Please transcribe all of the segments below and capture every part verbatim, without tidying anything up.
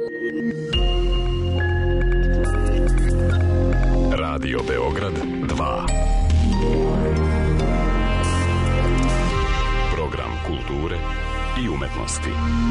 Radio Beograd dva. Program kulture i umetnosti.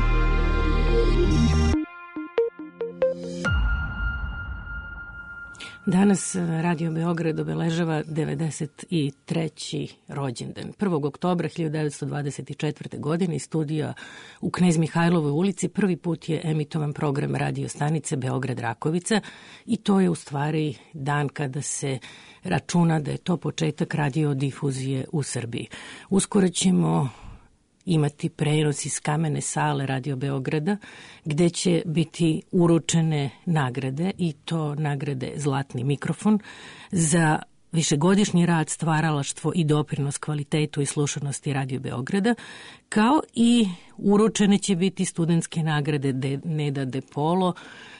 Danas Radio Beograd obeležava devedeset treći rođendan. prvog oktobra hiljadu devetsto dvadeset četvrte. godine iz studija u Knez Mihajlovoj ulici prvi put je emitovan program radio stanice Beograd Rakovica i to je u stvari dan kada se računa da je to početak radiodifuzije u Srbiji. Uskoro ćemo imati prenos iz kamene sale Radio Beograda gde će biti uručene nagrade i to nagrade Zlatni mikrofon za višegodišnji rad, stvaralaštvo i doprinos kvalitetu i slušanosti Radio Beograda, kao i uručene će biti studentske nagrade De, Neda De Polo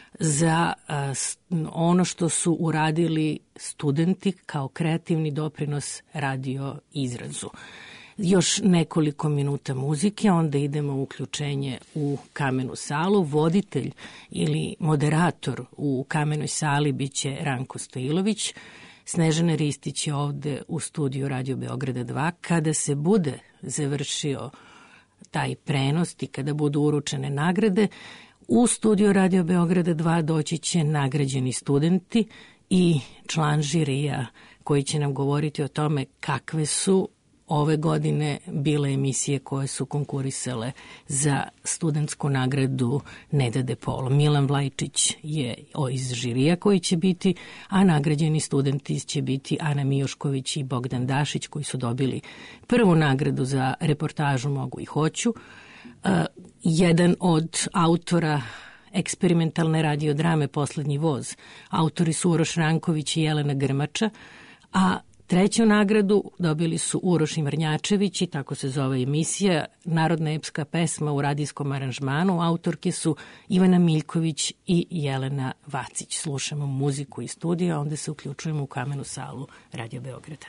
za a, ono što su uradili studenti kao kreativni doprinos radio izrazu. Još nekoliko minuta muzike, onda idemo u uključenje u kamenu salu. Voditelj ili moderator u kamenoj sali biće Ranko Stojilović. Snežana Ristić je ovde u studiju Radio Beograda dva. Kada se bude završio taj prenos i kada budu uručene nagrade, u studiju Radio Beograda dva doći će nagrađeni studenti i član žirija koji će nam govoriti o tome kakve su ove godine bile emisije koje su konkurisale za studentsku nagradu Neda De Polo. Milan Vlajčić je iz žirija koji će biti, a nagrađeni studenti će biti Ana Mijošković i Bogdan Dašić koji su dobili prvu nagradu za reportažu Mogu i hoću. Uh, jedan od autora eksperimentalne radiodrame Poslednji voz. Autori su Uroš Ranković i Jelena Grmača, a treću nagradu dobili su Uroš Imarnjačević i tako se zove emisija, narodna epska pesma u radijskom aranžmanu. Autorke su Ivana Miljković i Jelena Vacić. Slušamo muziku iz studija, onda se uključujemo u kamenu salu Radio Beograda.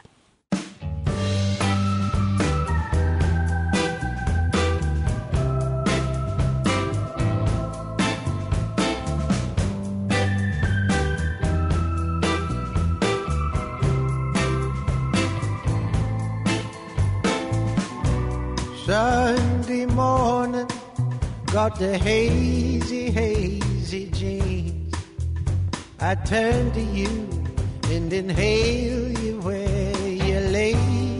Sunday morning, got the hazy, hazy jeans. I turn to you and inhale you where you lay.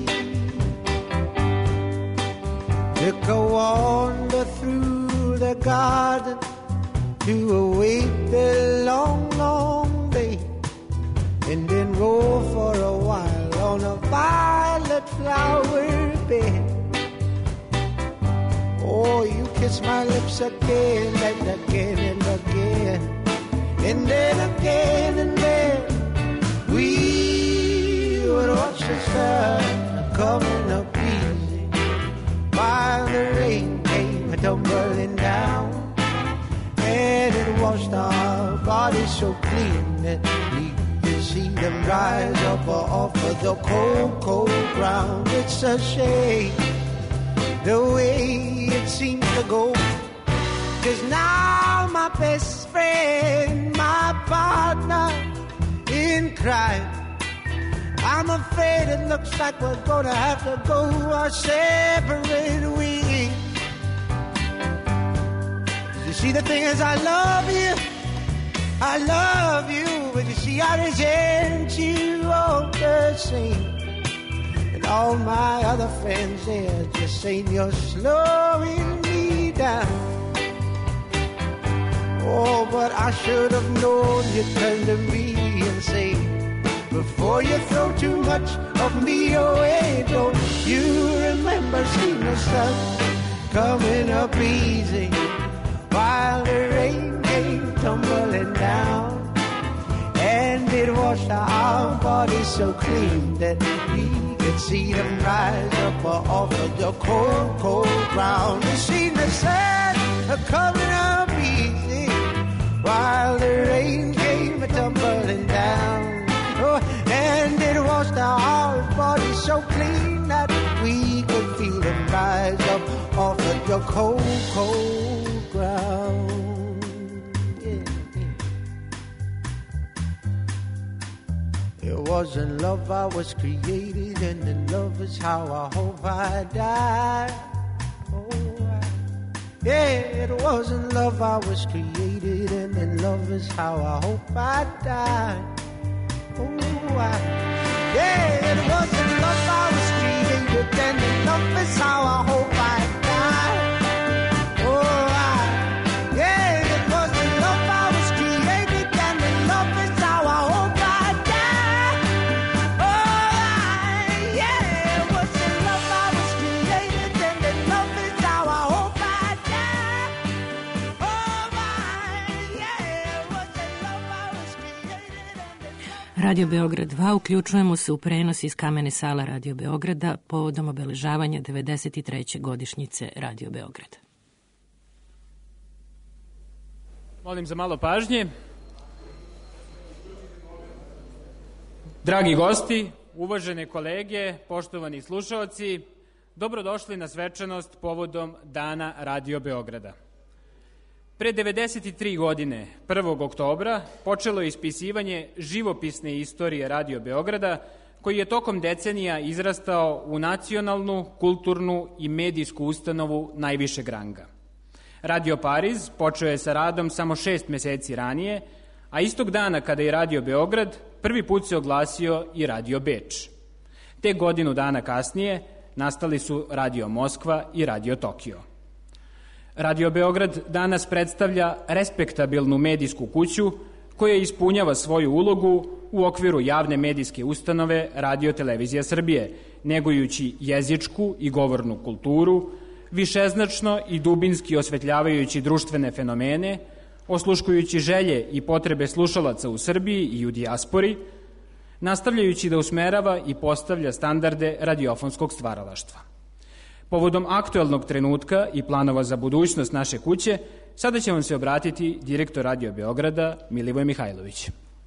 Took a wander through the garden to await the long, long day, and then roll for a while on a violet flower bed. Oh, you kiss my lips again and again and again, and then again and then. We would watch the sun coming up easy while the rain came tumbling down, and it washed our bodies so clean that we could see them rise up off of the cold, cold ground. It's a shame the way it seems to go, 'cause now my best friend, my partner in crime, I'm afraid it looks like we're gonna have to go our separate ways. You see, the thing is, I love you, I love you, but you see, I resent you all the same. All my other friends, they're just saying you're slowing me down. Oh, but I should have known you'd turn to me and say, before you throw too much of me away, don't you remember seeing the sun coming up easy while the rain came tumbling down, and it washed our bodies so clean that we could see them rise up off of the cold, cold ground. You seen the sun coming up easy while the rain came tumbling down. Oh, and it washed our bodies so clean that we could feel them rise up off of the cold, cold ground. It wasn't love I was created, and in love is how I hope I die. Oh, I, yeah, it wasn't love I was created, and in love is how I hope I die. Oh, I, yeah, it wasn't love I was created, and in love is how I hope I die. Oh, I, yeah, it wasn't love I was created, and in love is how I hope I die. Oh, I, yeah, it wasn't love I was created, and in love is how I hope I die. Oh, I, yeah, it wasn't love I was created, and in love. Radio Beograd dva, uključujemo se u prenos iz Kamene sala Radio Beograda povodom obeležavanja devedeset treće godišnjice Radio Beograda. Molim za malo pažnje. Dragi gosti, uvažene kolege, poštovani slušaoci, dobrodošli na svečanost povodom Dana Radio Beograda. Pre devedeset tri godine, prvog oktobra, počelo je ispisivanje živopisne istorije Radio Beograda, koji je tokom decenija izrastao u nacionalnu, kulturnu i medijsku ustanovu najvišeg ranga. Radio Pariz počeo je sa radom samo šest meseci ranije, a istog dana kada je Radio Beograd, prvi put se oglasio i Radio Beč. Te godinu dana kasnije nastali su Radio Moskva i Radio Tokio. Radio Beograd danas predstavlja respektabilnu medijsku kuću koja ispunjava svoju ulogu u okviru javne medijske ustanove Radio Televizija Srbije, negujući jezičku i govornu kulturu, višeznačno i dubinski osvetljavajući društvene fenomene, osluškujući želje i potrebe slušalaca u Srbiji i u dijaspori, nastavljajući da usmerava i postavlja standarde radiofonskog stvaralaštva. Povodom aktuelnog trenutka i planova za budućnost naše kuće, sada će vam se obratiti direktor Radio Beograda Milivoj Mihajlović.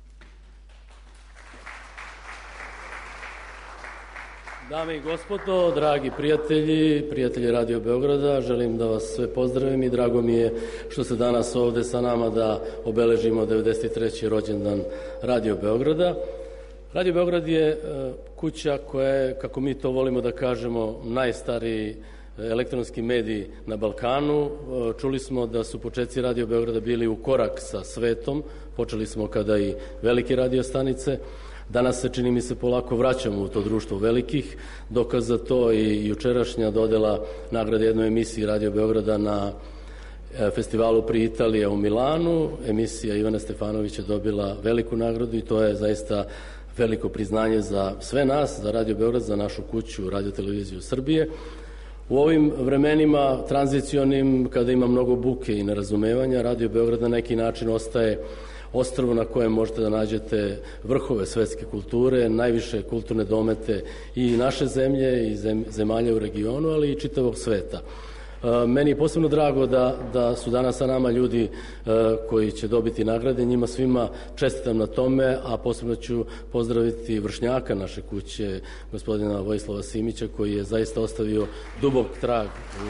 Dame i gospodo, dragi prijatelji, prijatelji Radio Beograda, želim da vas sve pozdravim i drago mi je što ste danas ovde sa nama da obeležimo devedeset treći rođendan Radio Beograda. Radio Beograd je kuća koja je, kako mi to volimo da kažemo, najstariji elektronski medij na Balkanu. Čuli smo da su početci Radio Beograda bili u korak sa svetom, počeli smo kada i velike radio stanice. Danas se, čini mi se, polako vraćamo u to društvo velikih. Dokaz za to i jučerašnja dodela nagrade jednoj emisiji Radio Beograda na festivalu Pri Italija u Milanu. Emisija Ivana Stefanovića dobila veliku nagradu i to je zaista veliko priznanje za sve nas, za Radio Beograd, za našu kuću Radio Televiziju Srbije. U ovim vremenima tranzicionim, kada ima mnogo buke i nerazumevanja, Radio Beograd na neki način ostaje ostrvo na kojem možete da nađete vrhove svetske kulture, najviše kulturne domete i naše zemlje i zemalja u regionu, ali i čitavog sveta. Meni je posebno drago da, da su danas sa nama ljudi koji će dobiti nagrade, njima svima čestitam na tome, a posebno ću pozdraviti vršnjaka naše kuće, gospodina Vojislava Simića, koji je zaista ostavio dubok trag u...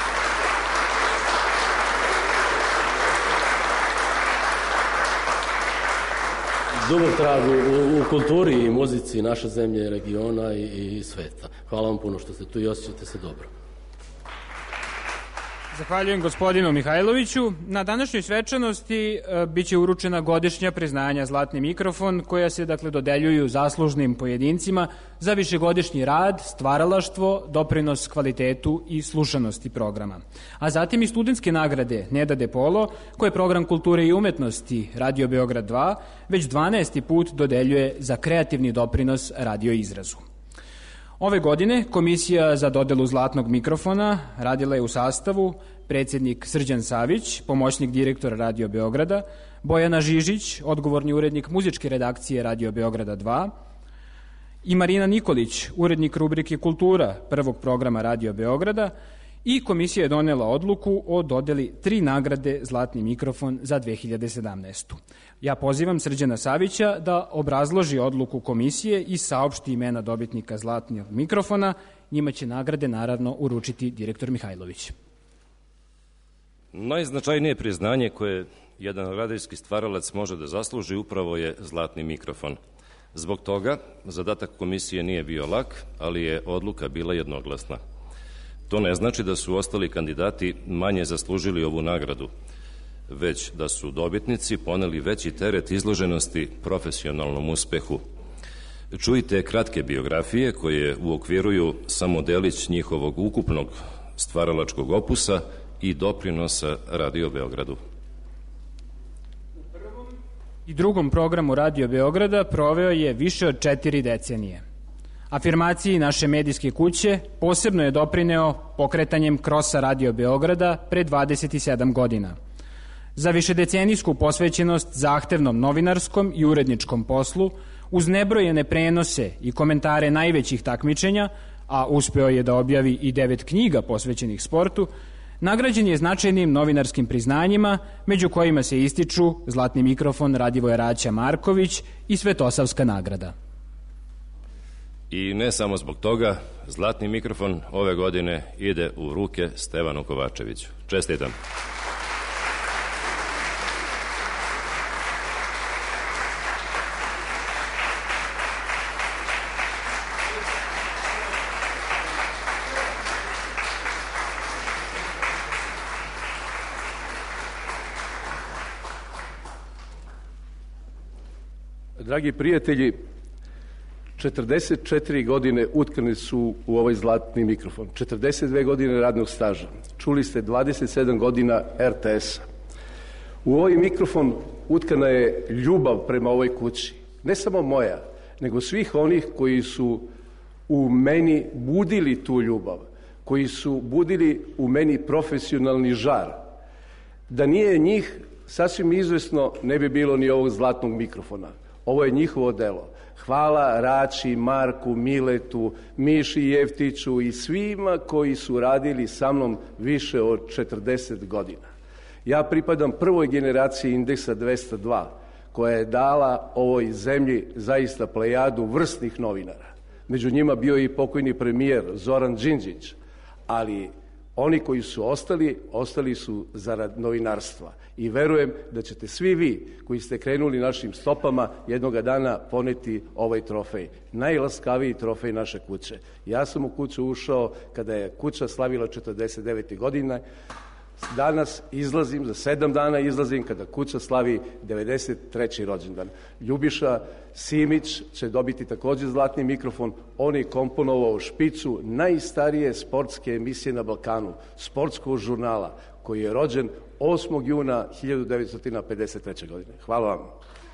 dubok trag u, u kulturi i muzici naše zemlje, regiona i, i sveta. Hvala vam puno što ste tu i osjećate se dobro. Zahvaljujem gospodinu Mihajloviću. Na današnjoj svečanosti e, biće uručena godišnja priznanja Zlatni mikrofon, koja se dakle dodeljuju zaslužnim pojedincima za višegodišnji rad, stvaralaštvo, doprinos kvalitetu i slušanosti programa. A zatim i studentske nagrade Neda De Polo, koje program kulture i umetnosti Radio Beograd dva već dvanaesti put dodeljuje za kreativni doprinos radio izrazu. Ove godine Komisija za dodelu Zlatnog mikrofona radila je u sastavu predsjednik Srđan Savić, pomoćnik direktora Radio Beograda, Bojana Žižić, odgovorni urednik muzičke redakcije Radio Beograda dva i Marina Nikolić, urednik rubrike Kultura prvog programa Radio Beograda, i komisija je donela odluku o dodeli tri nagrade Zlatni mikrofon za dve hiljade sedamnaestu. Ja pozivam Srđana Savića da obrazloži odluku komisije i saopšti imena dobitnika Zlatnog mikrofona. Njima će nagrade naravno uručiti direktor Mihajlović. Najznačajnije priznanje koje jedan radijski stvaralac može da zasluži upravo je Zlatni mikrofon. Zbog toga, zadatak komisije nije bio lak, ali je odluka bila jednoglasna. To ne znači da su ostali kandidati manje zaslužili ovu nagradu, već da su dobitnici poneli veći teret izloženosti profesionalnom uspehu. Čujte kratke biografije koje uokviruju samo delić njihovog ukupnog stvaralačkog opusa i doprinosa Radio Beogradu. U prvom i drugom programu Radio Beograda proveo je više od četiri decenije. Afirmaciji naše medijske kuće posebno je doprineo pokretanjem Krosa Radio Beograda pre dvadeset sedam godina. Za višedecenijsku posvećenost zahtevnom novinarskom i uredničkom poslu, uz nebrojene prenose i komentare najvećih takmičenja, a uspeo je da objavi i devet knjiga posvećenih sportu, nagrađen je značajnim novinarskim priznanjima, među kojima se ističu Zlatni mikrofon Radivoja Raća Marković i Svetosavska nagrada. I ne samo zbog toga, Zlatni mikrofon ove godine ide u ruke Stevanu Kovačeviću. Čestitam. Dragi prijatelji, četrdeset četiri godine utkane su u ovaj zlatni mikrofon, četrdeset dve godine radnog staža. Čuli ste dvadeset sedam godina er te es-a. U ovaj mikrofon utkana je ljubav prema ovoj kući. Ne samo moja, nego svih onih koji su u meni budili tu ljubav, koji su budili u meni profesionalni žar. Da nije njih, sasvim izvesno ne bi bilo ni ovog zlatnog mikrofona. Ovo je njihovo delo. Hvala Rači, Marku, Miletu, Miši Jeftiću i svima koji su radili sa mnom više od četrdeset godina. Ja pripadam prvoj generaciji Indeksa dvesta dva, koja je dala ovoj zemlji zaista plejadu vrsnih novinara. Među njima bio i pokojni premijer Zoran Đinđić, ali oni koji su ostali, ostali su zarad novinarstva. I verujem da ćete svi vi koji ste krenuli našim stopama jednoga dana poneti ovaj trofej. Najlaskaviji trofej naše kuće. Ja sam u kuću ušao kada je kuća slavila četrdeset devete godine. Danas izlazim, za sedam dana izlazim kada kuća slavi devedeset treći rođendan. Ljubiša Simić će dobiti također zlatni mikrofon. On je komponovao špicu najstarije sportske emisije na Balkanu, sportskog žurnala, koji je rođen osmog juna hiljadu devetsto pedeset treće. godine. Hvala vam.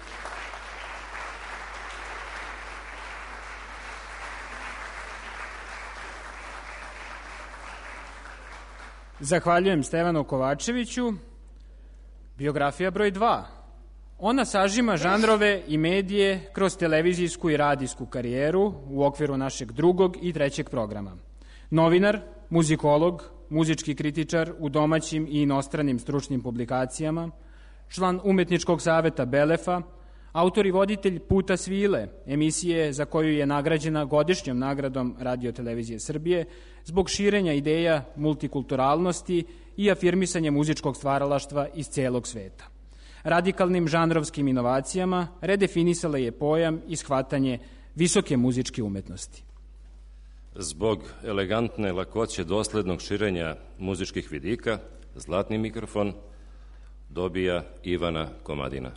Zahvaljujem Stevanu Kovačeviću. Biografija broj dva. Ona sažima žanrove i medije kroz televizijsku i radijsku karijeru u okviru našeg drugog i trećeg programa. Novinar, muzikolog, muzički kritičar u domaćim i inostranim stručnim publikacijama, član umetničkog saveta Belefa, autor i voditelj Puta svile, emisije za koju je nagrađena godišnjom nagradom Radio-televizije Srbije zbog širenja ideja multikulturalnosti i afirmisanja muzičkog stvaralaštva iz celog sveta. Radikalnim žanrovskim inovacijama redefinisala je pojam i shvatanje visoke muzičke umetnosti. Zbog elegantne lakoće doslednog širenja muzičkih vidika, zlatni mikrofon dobija Ivana Komadina.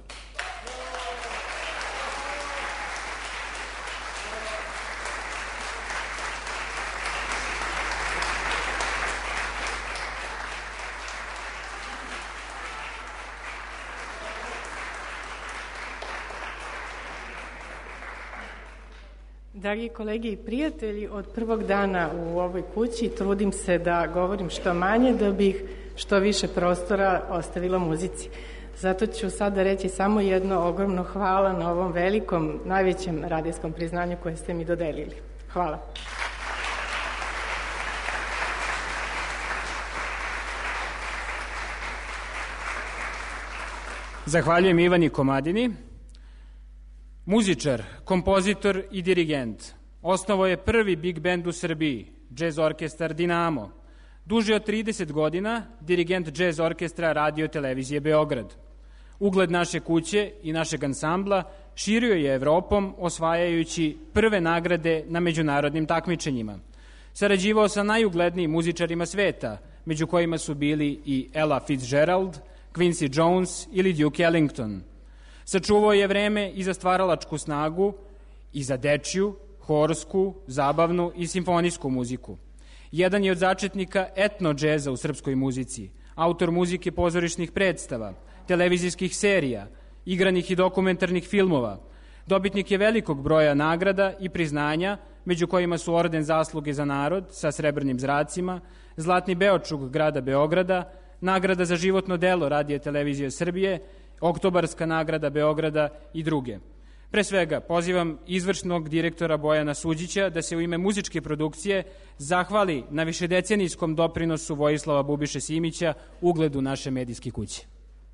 Dragi kolege i prijatelji, od prvog dana u ovoj kući trudim se da govorim što manje, da bih što više prostora ostavila muzici. Zato ću sada reći samo jedno ogromno hvala na ovom velikom, najvećem radijskom priznanju koje ste mi dodelili. Hvala. Zahvaljujem Ivani Komadini. Muzičar, kompozitor i dirigent. Osnovao je prvi big band u Srbiji, Jazz orkestar Dinamo. Duže od trideset godina dirigent Jazz orkestra Radio-televizije Beograd. Ugled naše kuće i našeg ansambla širio je Evropom osvajajući prve nagrade na međunarodnim takmičenjima. Sarađivao sa najuglednijim muzičarima sveta, među kojima su bili i Ella Fitzgerald, Quincy Jones ili Duke Ellington. Sačuvao je vreme i za stvaralačku snagu, i za dečju, horsku, zabavnu i simfonijsku muziku. Jedan je od začetnika etno-džeza u srpskoj muzici, autor muzike pozorišnih predstava, televizijskih serija, igranih i dokumentarnih filmova. Dobitnik je velikog broja nagrada i priznanja, među kojima su Orden zasluge za narod sa srebrnim zracima, Zlatni Beočuk grada Beograda, nagrada za životno delo Radija televizije Srbije, Oktobarska nagrada Beograda i druge. Pre svega, pozivam izvršnog direktora Bojana Suđića da se u ime muzičke produkcije zahvali na višedecenijskom doprinosu Vojislava Bubiše Simića ugledu naše medijske kuće.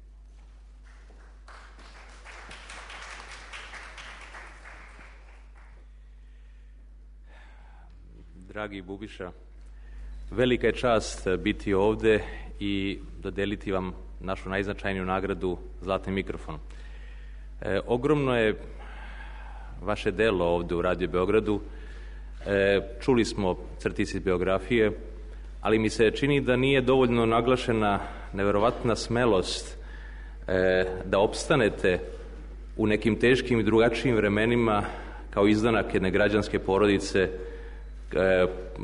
Dragi Bubiša, velika je čast biti ovde i dodeliti vam našu najznačajniju nagradu Zlatni mikrofon. E, ogromno je vaše delo ovde u Radio Beogradu. E, čuli smo crtice biografije, ali mi se čini da nije dovoljno naglašena neverovatna smelost e, da opstanete u nekim teškim i drugačijim vremenima kao izdanak jedne građanske porodice, e,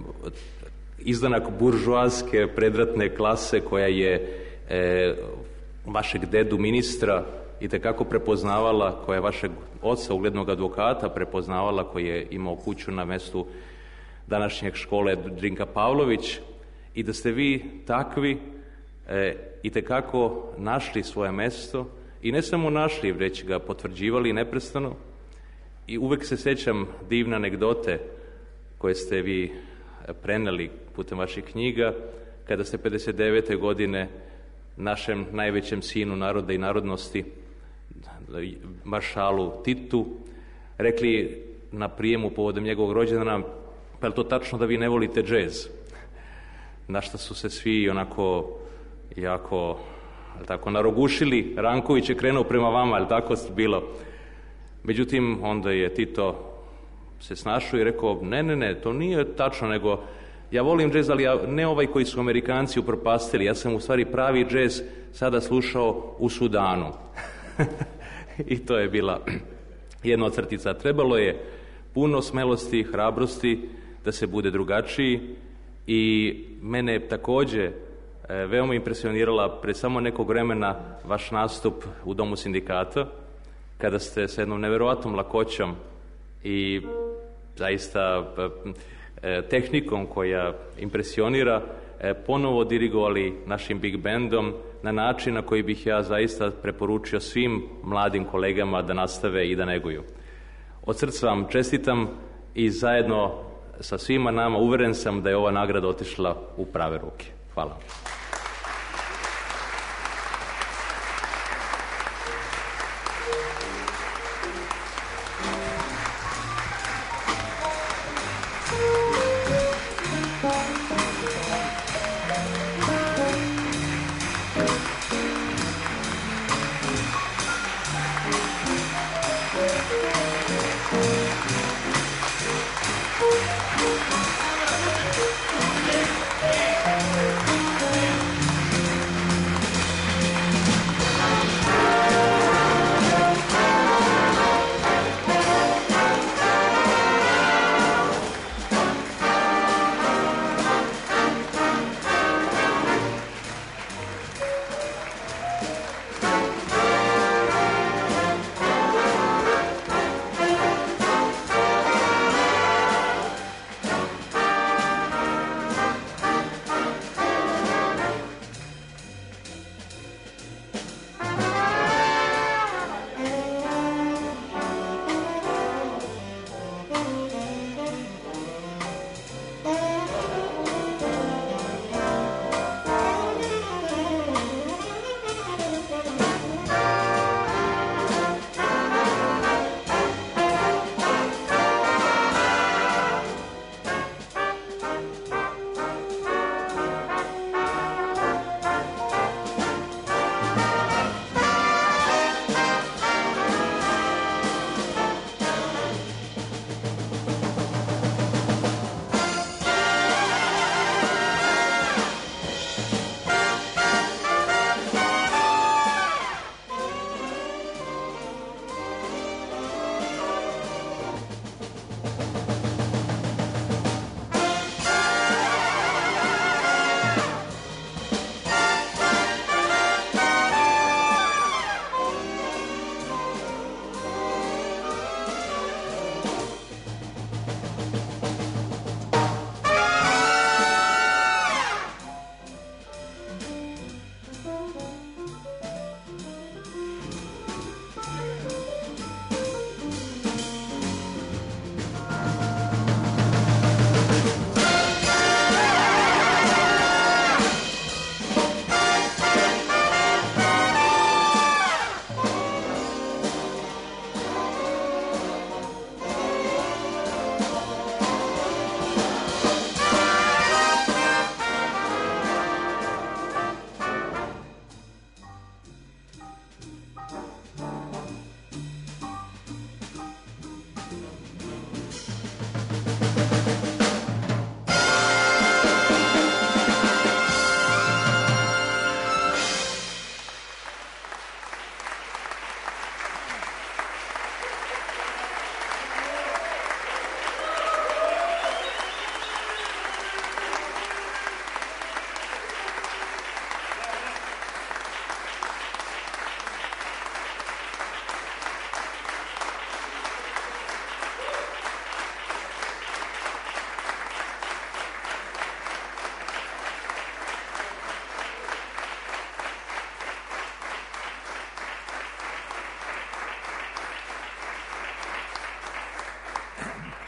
izdanak buržoaske predratne klase koja je e, vašeg dedu ministra i tekako prepoznavala, koja je vašeg oca, uglednog advokata, prepoznavala, koji je imao kuću na mestu današnjeg škole Drinka Pavlović, i da ste vi takvi e, i tekako našli svoje mesto i ne samo našli, već ga potvrđivali neprestano. I uvek se sećam divne anegdote koje ste vi preneli putem vaših knjiga, kada ste pedeset devete godine našem najvećem sinu naroda i narodnosti, maršalu Titu, rekli na prijemu povodom njegovog rođendana: pa je to tačno da vi ne volite džez? Na što su se svi onako jako tako narogušili. Ranković je krenuo prema vama, ali tako bilo. Međutim, onda je Tito se snašao i rekao: ne, ne, ne, to nije tačno, nego ja volim džez, ali ja, ne ovaj koji su Amerikanci upropastili, ja sam u stvari pravi džez sada slušao u Sudanu. I to je bila jedna od crtica. Trebalo je puno smelosti, hrabrosti da se bude drugačiji, i mene je takođe e, veoma impresionirala pre samo nekog vremena vaš nastup u Domu sindikata, kada ste sa jednom neverovatnom lakoćom i zaista e, tehnikom koja impresionira e, ponovo dirigovali našim big bandom na način na koji bih ja zaista preporučio svim mladim kolegama da nastave i da neguju. Od srca vam čestitam i zajedno sa svima nama uveren sam da je ova nagrada otišla u prave ruke. Hvala. Yeah.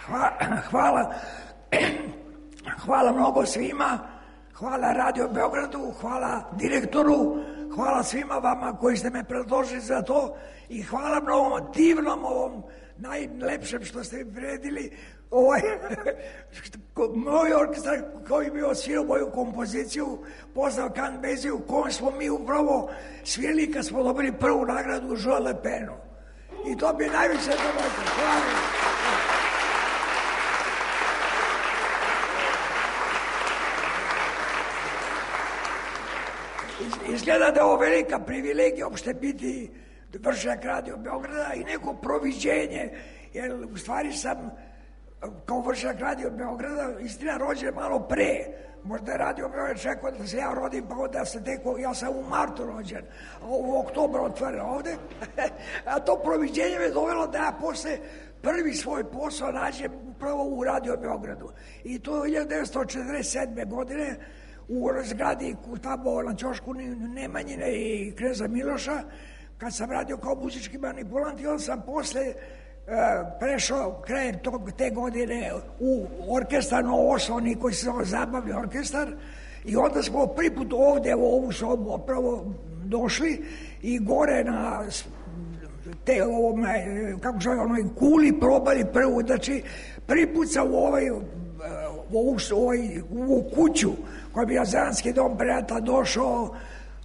Hvala, hvala, hvala mnogo svima, hvala Radio Beogradu, hvala direktoru, hvala svima vama koji ste me predložili za to i hvala mnogo divnom ovom najlepšem što ste mi priredili, ovaj, moj orkestar koji bi osvirao moju kompoziciju, pozdrav Kan Beziju, kojom smo mi upravo svirali kad smo dobili prvu nagradu u Jean Le Penu. I to bi najviše dobojte. Hvala. Izgleda da je ovo velika privilegija uopšte biti vršnjak Radio Beograda i neko proviđenje, jer u stvari sam kao vršnjak Radio Beograda istina rođen malo pre. Možda je Radio Beograd čekao da se ja rodim, pa onda se teko, ja sam u martu rođen, a u oktobru otvoren ovde. A to proviđenje me dovelo da ja posle prvi svoj posao nađem upravo u Radio Beogradu. I to je hiljadu devetsto četrdeset sedme. godine u zgradi tamo na ćošku Nemanjine i Kneza Miloša, kad sam radio kao muzički manipulant i onda sam posle e, prešao krajem tog, te godine u orkestar Novoslavni koji se zove Zabavni orkestar i onda smo prvi put ovde u ovu sobu opravo došli i gore na te ovom, kako zove, onoj kuli probali prvu, znači prvi put sam u ovaj, u ovu, ovaj, u ovu kuću koji bi na Zanski dom prijatelja došao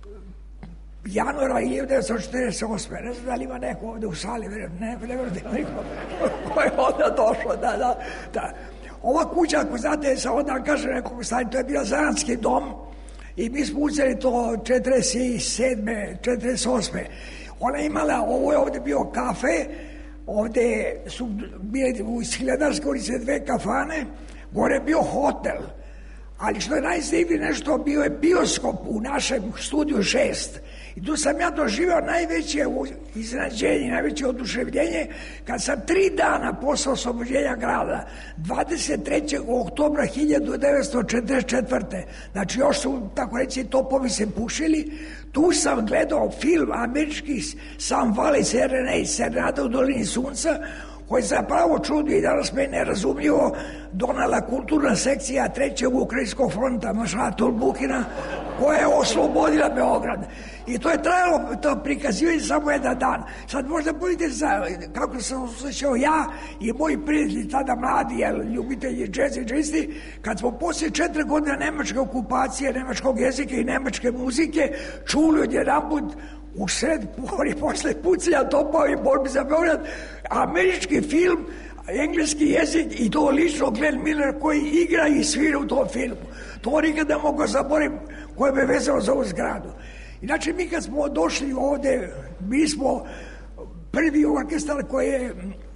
januara hiljadu devetsto četrdeset osme. Ne znam da li ima neko ovde u sali, ne, ne, ne vrlo da ima niko ko je onda došao, da, da, da. Ova kuća, ako znate, sa onda kaže nekog stanja, to je bio Zanski dom i mi smo uzeli to četrdeset sedme, četrdeset osme. Ona je imala, ovo je ovde bio kafe, ovde su bili u Hiljadarskoj ulici dve kafane, gore je bio hotel. Ali što je najzivnije nešto, bio je bioskop u našem studiju šest. I tu sam ja doživao najveće iznenađenje, najveće oduševljenje, kad sam tri dana posle oslobođenja grada, dvadeset trećeg oktobra hiljadu devetsto četrdeset četvrte. Znači još su, tako reći, topovi se pušili, tu sam gledao film američki Sam Valley Serenade, Serenada u dolini sunca, koji zapravo čudio i danas me nerazumljivo donala kulturna sekcija trećeg Ukrajinskog fronta Mašala Tolbukina, koja je oslobodila Beograd. I to je trajalo, to prikazivanje samo jedan dan. Sad možda budete za, kako sam osjećao ja i moji prijatelji tada mladi, jel, ljubitelji džeza i džisti, kad smo poslije četiri godine nemačke okupacije, nemačkog jezika i nemačke muzike, čuli od jedanput u sred pori posle pucanja topova i borbi za Beograd, američki film, engleski jezik i to lično Glenn Miller koji igra i svira u tom filmu. To nikada mogu zaboraviti koje me vezalo za ovu zgradu. Inače, mi kad smo došli ovde, mi smo prvi orkestar koji je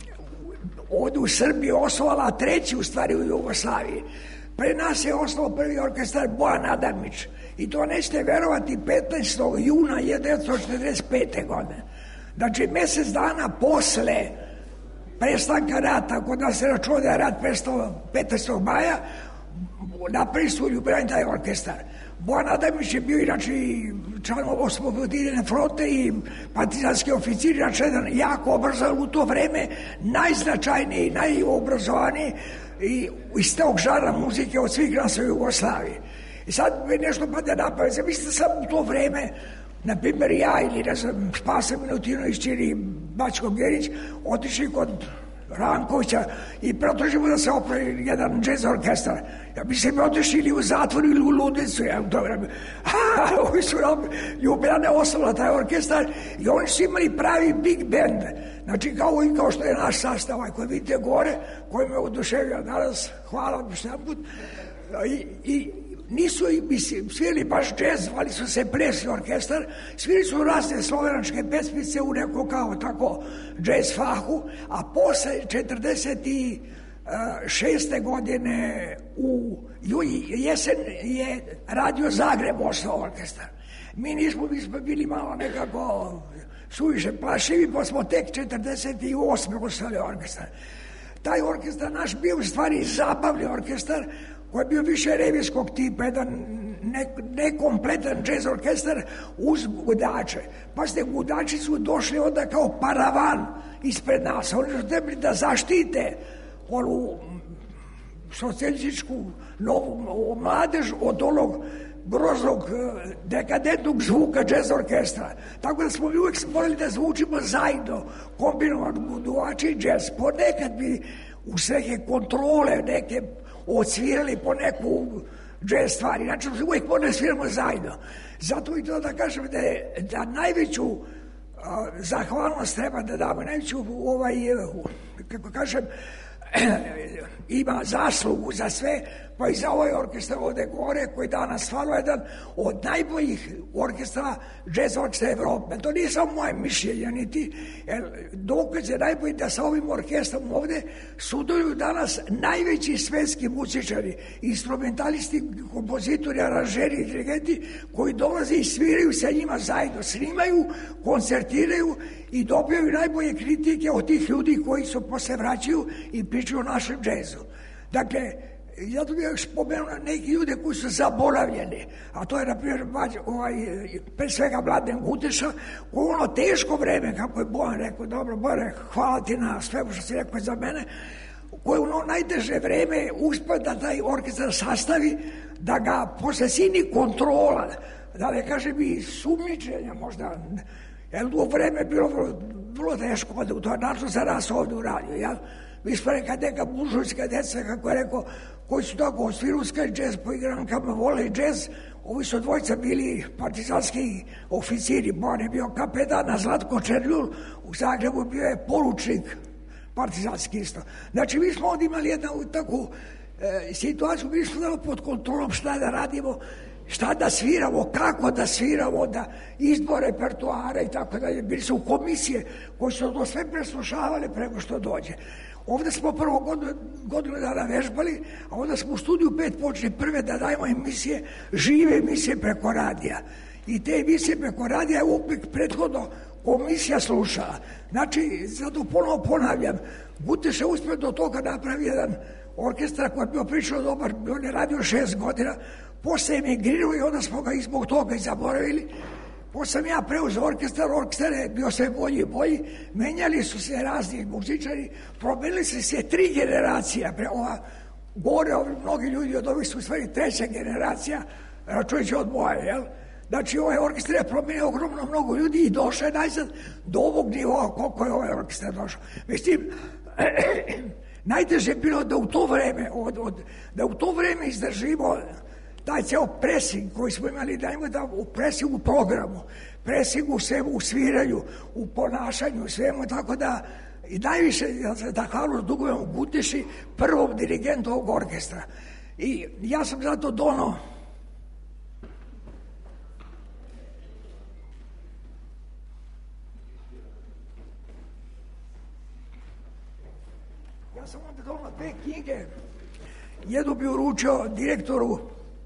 ovde u Srbiji osnovala, a treći u stvari u Jugoslaviji. Pre nas je osnovao prvi orkestar Bojan Adamić. I to nećete verovati petnaestog juna hiljadu devetsto četrdeset pete. godine. Znači, mesec dana posle prestanka rata, kod nas se računa da je rat prestao petnaestog maja, napravili su u Ljubljani taj orkestar. Bojan Adamić je bio inače član Osloboditeljske fronte i partizanski oficir, znači jedan jako obrazovan u to vreme, najznačajniji, najobrazovaniji i iz tog žara muzike od svih nas u Jugoslaviji. I sad me nešto pada napamet. Zamislite sam u to vreme, na primjer ja ili ne znam, Spasa Milutinović ili Bačko Gerić, otišli kod Rankovića i pretražimo da se opravi jedan džez orkestar. Ja bi se mi otišli ili u zatvor ili u ludnicu. Ja, u to vreme. Ovi su nam Ljubljane osnovila taj orkestar i oni su imali pravi big band. Znači kao, kao što je naš sastav koji vidite gore, koji me oduševio danas. Hvala vam što jedan put. I, i nisu svirali baš džez, ali su se plesni orkestar, svirali su razne slovenačke pesmice u neko kao tako džez fahu, a posle četrdeset šeste. godine u jesen je Radio Zagreb ostao orkestar. Mi nismo, mi smo bili malo nekako suviše plašivi, pa smo tek četrdeset osme. ostali orkestar. Taj orkestar naš bio u stvari zabavni orkestar, koji je bio više revijskog tipa, jedan nekompletan džez orkestar uz gudače. Pa ste gudači su došli onda kao paravan ispred nas. Oni su trebali da zaštite onu socijalističku novu mladež od onog groznog, dekadentnog zvuka džez orkestra. Tako da smo mi uvijek morali da zvučimo zajedno, kombinovan buduvači i džez. Ponekad bi u svehe kontrole neke odsvirali po neku džez stvari. Znači, uvijek morali da sviramo zajedno. Zato i to da kažem da, je, da najveću uh, zahvalnost treba da damo, najveću ovaj, kako kažem, ima zaslugu za sve, pa i za ovaj orkestar ovde gore, koji danas stvarno jedan od najboljih orkestra, jazz orkestra Evrope. To nije samo moje mišljenje, niti dokaz je najbolji da sa ovim orkestrom ovde suduju danas najveći svetski muzičari, instrumentalisti, kompozitori, aranžeri i dirigenti, koji dolaze i sviraju sa njima zajedno, snimaju, koncertiraju i dobijaju najbolje kritike od tih ljudi koji se posle vraćaju i pričaju o našem džezu. Dakle, ja to bih još spomenuo neki ljude koji su zaboravljeni, a to je, na primjer, ovaj, pre svega Mladen Guteša, koji ono teško vreme, kako je Bojan rekao, dobro, Bore, hvala ti na sve što si rekao za mene, koji ono najteže vreme uspio da taj orkestar sastavi, da ga posle sini kontrola, da ne kažem i sumničenja možda, jer u vreme je bilo vrlo, vrlo teško, da u to način za nas ovde uradio, ja. Mi smo neka neka buržujska deca, kako je rekao, koji su tako sviruska i džez po igrankama vole i džez. Ovi su dvojica bili partizanski oficiri. Bojan je bio kapetan, a Zlatko Čerljul u Zagrebu bio je poručnik partizanski isto. Znači, mi smo ovdje imali jednu takvu e, situaciju, mi smo dali pod kontrolom šta da radimo, šta da sviramo, kako da sviramo, da izbor repertoara i tako dalje. Bili su komisije koji su to sve preslušavali preko što dođe. Ovde smo prvo godinu, godinu dana vežbali, a onda smo u studiju pet počeli prve da dajemo emisije, žive emisije preko radija. I te emisije preko radija je uvijek prethodno komisija slušala. Znači, zato ponovo ponavljam, Guteš je uspio do toga napravi jedan orkestar koji je bio pričao dobar, on je radio šest godina, posle emigrirao i onda smo ga i zbog toga i zaboravili. Posle sam ja preuzeo orkestar, orkestar je bio sve bolji i bolji, menjali su se razni muzičari, promenili su se tri generacija, pre ova, gore ovi mnogi ljudi od ovih su u stvari treća generacija, račujući od moje, jel? Znači, ovaj orkestar je promenio ogromno mnogo ljudi i došao je najzad do ovog nivoa koliko je ovaj orkestar došao. Mislim, najteže je bilo da u to vreme, od, od, da u to vreme izdržimo taj ceo presing koji smo imali, da imamo da u presingu programu, presingu u svemu, u sviranju, u ponašanju, u svemu, tako da i najviše, da hvalu dugujemo Guteši, prvom dirigentu ovog orkestra. I ja sam zato dono ja sam onda dono dve knjige, jednu bi uručio direktoru.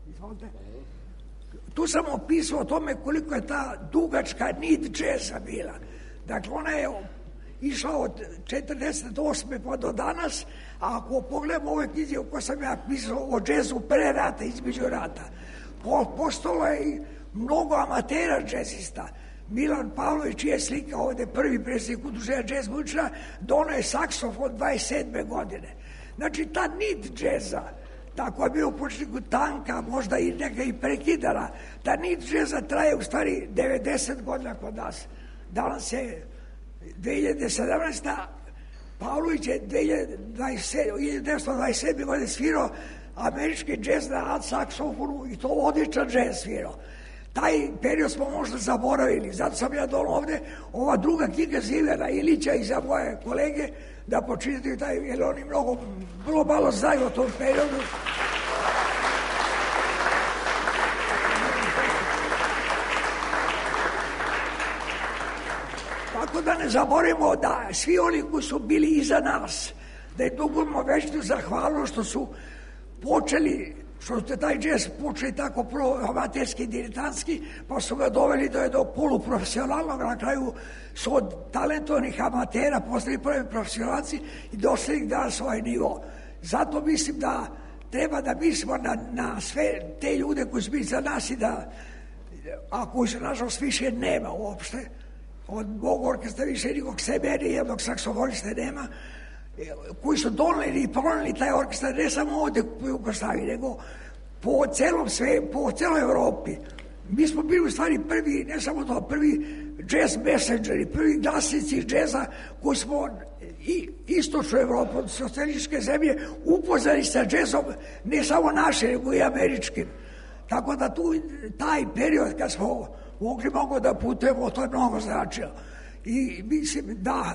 Tu sam opisao o tome koliko je ta dugačka nit džeza bila. Dakle, ona je išla od četrdeset osme pa do danas, a ako pogledamo ove knjize u koje sam ja pisao o džezu pre rata, između rata, postalo je i mnogo amatera džezista. Milan Pavlović je slika ovde, prvi predsjednik udruženja džez muzičara, dono je saksofon dvadeset sedme godine. Znači, ta nit džeza, tako je bio u početku tanka, možda i neka i prekidala. Ta nit džeza traje u stvari devedeset godina kod nas. Danas je dve hiljade sedamnaesta. Pavlović je hiljadu devetsto dvadeset sedme godine svirao američki džez na alt saksofonu i to odličan džez svirao. Taj period smo možda zaboravili, zato sam ja dolo ovde, ova druga knjiga Zivera Ilića i za moje kolege, da počitaju taj, jer oni mnogo, vrlo malo znaju o tom periodu. Tako da ne zaboravimo da svi oni koji su bili iza nas, da je dugujemo većnu zahvalnost što su počeli, što ste taj džez počeli tako prvo amaterski, diletantski, pa su ga doveli do jednog poluprofesionalnog, na kraju su od talentovnih amatera postali prvi profesionalci i došli ih danas ovaj nivo. Zato mislim da treba da mislimo na, na sve te ljude koji su bili za nas i da, a koji su nažalost više nema uopšte, od mog orkestra više nikog sebe, jednog saksofoniste nema, koji su doneli i proneli taj orkestar ne samo ovde u Jugoslaviji, nego po celom sve, po celoj Evropi. Mi smo bili u stvari prvi, ne samo to, prvi jazz messengeri, prvi glasnici džeza koji smo i istočnu Evropu, socijalističke zemlje upoznali sa džezom, ne samo naše, nego i američkim. Tako da tu, taj period kad smo mogli mnogo da putujemo, to je mnogo značilo. I mislim da,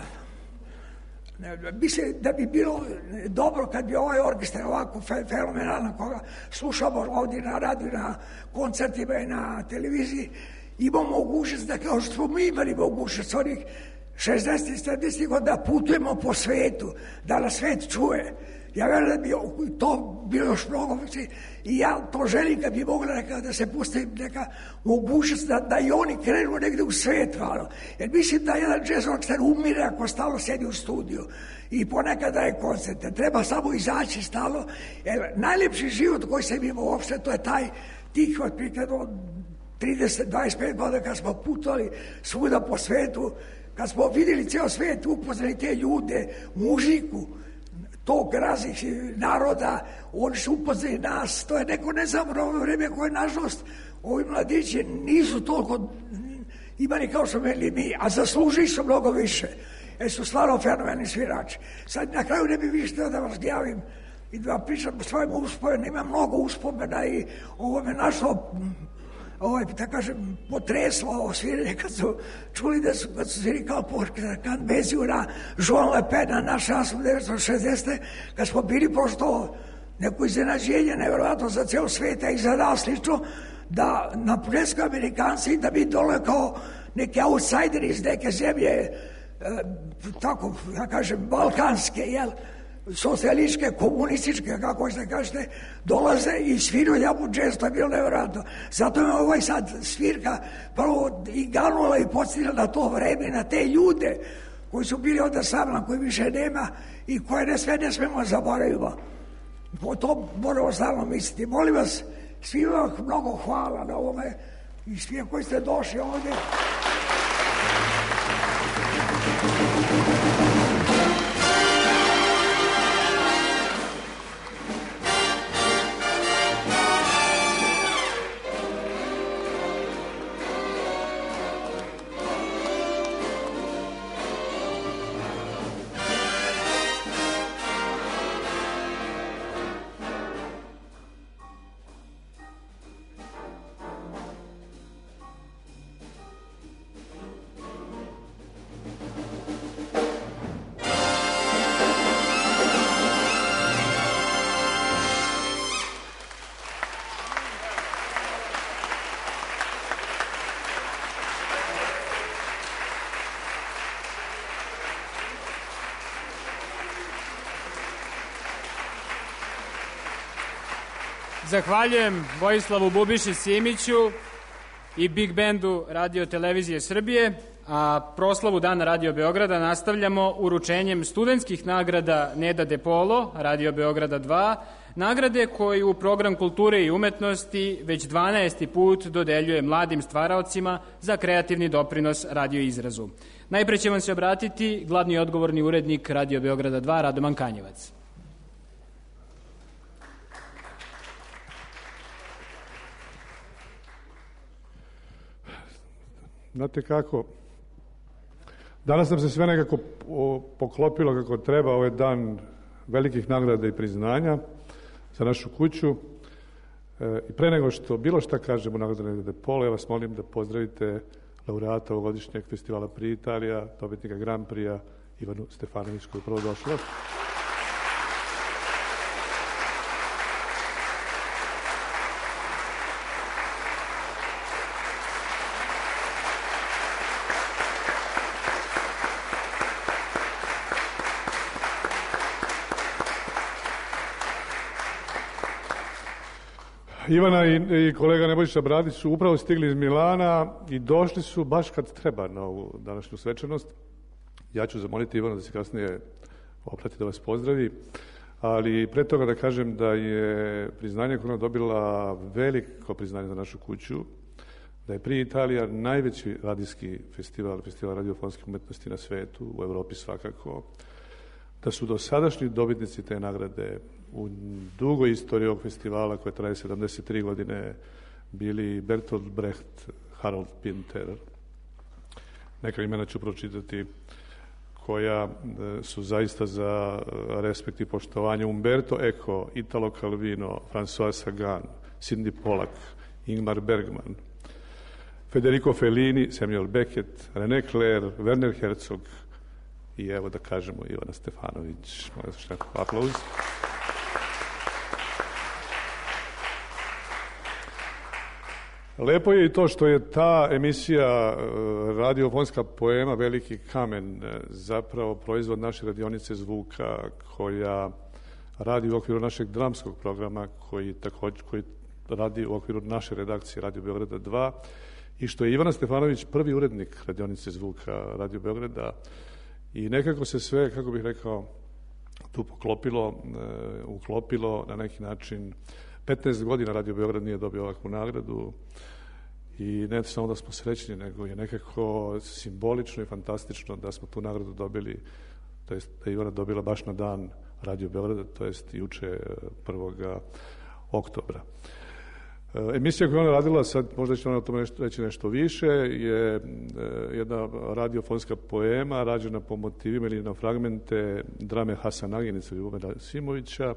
mislim da bi bilo dobro kad bi ovaj orkestar ovako fenomenalan koga slušamo ovdje na radiju, na koncertima i na televiziji, imamo mogućnost da kao što smo mi imali mogućnost onih šezdesetih, sedamdesetih godina da putujemo po svetu, da nas svet čuje. Ja verujem da bi to bilo još mnogo i ja to želim kad bi mogla neka, da se pusti neka mogućnost da, da i oni krenu negde u svet malo. Jer mislim da jedan jazz orkestar umire ako stalo sedi u studiju i ponekad daje koncerte. Treba samo izaći stalo. Jer najlepši život koji sam imao uopšte, to je taj tih otprilike trideset do dvadeset pet godina kad smo putovali svuda po svetu, kad smo vidjeli ceo svet, upoznali te ljude, muziku, tog raznih naroda, oni su upoznali nas, to je neko nezamorno vreme koje, nažalost, ovi mladići nisu toliko imali kao što imali mi, a zaslužili su mnogo više, jer su stvarno fenomenalni svirači. Sad na kraju ne bi više da vas javim i da vam pričam o svojim uspomenima, ima mnogo uspomena i ovo me našlo, ovaj, da kažem, potreslo ovo sviranje kad su čuli da su, kad su svirali kao porketa, kad veziju na Joan Le Pen, na naš osamnaest devetsto šezdeset. kad smo bili prosto neko iznenađenje, nevjerovatno za ceo sveta i za nas lično, da na početku Amerikanci, da bi dole kao neki outsideri iz neke zemlje, e, tako, ja kažem, balkanske, jel, socijalističke, komunističke, kako ćete kažete, dolaze i sviraju jabu džez, to je bilo nevjerojatno. Zato je ovaj sad svirka prvo i ganula i podsjetila na to vreme, na te ljude koji su bili onda sa mnom, koji više nema i koje ne sve ne smemo zaboravimo. Po to moramo stalno misliti. Molim vas, svima mnogo hvala na ovome i svima koji ste došli ovdje. Zahvaljujem Vojislavu Bubiši Simiću i Big Bandu Radio Televizije Srbije, a proslavu Dana Radio Beograda nastavljamo uručenjem studentskih nagrada Neda De Polo, Radio Beograda dva, nagrade koju u program kulture i umetnosti već dvanaesti put dodeljuje mladim stvaraocima za kreativni doprinos radio izrazu. Najpre će vam se obratiti glavni odgovorni urednik Radio Beograda dva, Radoman Kanjevac. Znate kako, danas nam se sve nekako poklopilo kako treba, ovaj dan velikih nagrada i priznanja za našu kuću. E, I pre nego što bilo šta kažemo nagrada Neda De Polo, ja vas molim da pozdravite laureata ovogodišnjeg festivala Pri Italija, dobitnika Grand Prix-a Ivanu Stefanović, koja je prvo došla. Ivana i, i kolega Nebojša Bradić su upravo stigli iz Milana i došli su baš kad treba na ovu današnju svečanost. Ja ću zamoliti Ivana da se kasnije oprati da vas pozdravi, ali pre toga da kažem da je priznanje koje ona dobila veliko priznanje za našu kuću, da je Pri Italija najveći radijski festival, festival radiofonske umetnosti na svetu, u Evropi svakako, da su dosadašnji dobitnici te nagrade u dugoj istoriji ovog festivala koja traje sedamdeset tri godine bili Bertolt Brecht, Harold Pinter, neka imena ću pročitati, koja su zaista za respekt i poštovanje: Umberto Eco, Italo Calvino, François Sagan, Sidney Pollack, Ingmar Bergman, Federico Fellini, Samuel Beckett, René Clair, Werner Herzog i evo da kažemo Ivana Stefanović. Molim vas nekako aplauz. Lepo je i to što je ta emisija radiofonska poema Veliki kamen zapravo proizvod naše radionice zvuka koja radi u okviru našeg dramskog programa koji također koji radi u okviru naše redakcije Radio Beograda dva i što je Ivana Stefanović prvi urednik radionice zvuka Radio Beograda i nekako se sve, kako bih rekao, tu poklopilo, uklopilo na neki način. petnaest godina Radio Beograd nije dobio ovakvu nagradu i ne samo da smo srećni, nego je nekako simbolično i fantastično da smo tu nagradu dobili, to jest da je Ivana dobila baš na dan Radio Beograda, to jest juče prvog oktobra. Emisija koju ona radila, sad možda će ona o tome nešto, reći nešto više, je jedna radiofonska poema rađena po motivima ili na fragmente drame Hasan Aginica i Ljubomira Simovića.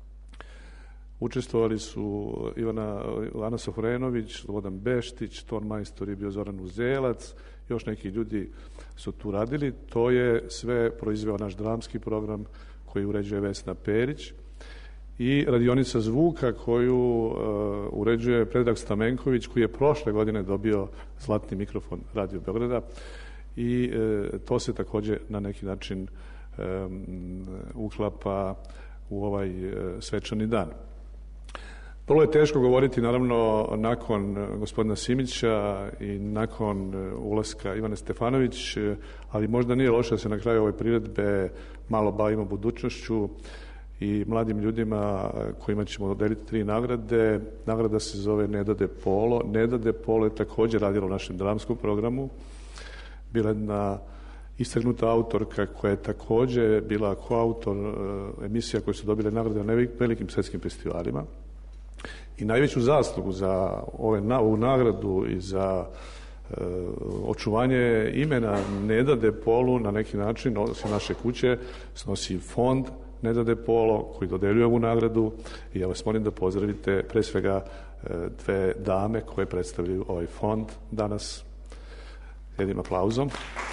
Učestvovali su Ivana, Ana Sofrenović, Slobodan Beštić, ton majstor je bio Zoran Uzelac, još neki ljudi su tu radili. To je sve proizveo naš dramski program koji uređuje Vesna Perić i radionica zvuka koju uh, uređuje Predrag Stamenković, koji je prošle godine dobio zlatni mikrofon Radio Beograda i uh, to se također na neki način um, uklapa u ovaj uh, svečani dan. Vrlo je teško govoriti, naravno, nakon gospodina Simića i nakon ulaska Ivane Stefanović, ali možda nije loše da se na kraju ove priredbe malo bavimo budućnošću i mladim ljudima kojima ćemo dodeliti tri nagrade. Nagrada se zove Neda de Polo. Neda de Polo je također radila u našem dramskom programu. Bila jedna istaknuta autorka koja je također bila koautor emisija koje su dobile nagrade na velikim svjetskim festivalima. I najveću zaslugu za ove, na, ovu nagradu i za e, očuvanje imena Neda de Polo na neki način, osim naše kuće, snosi fond Neda de Polo koji dodeljuje ovu nagradu i ja vas molim da pozdravite pre svega e, dve dame koje predstavljaju ovaj fond danas jednim aplauzom.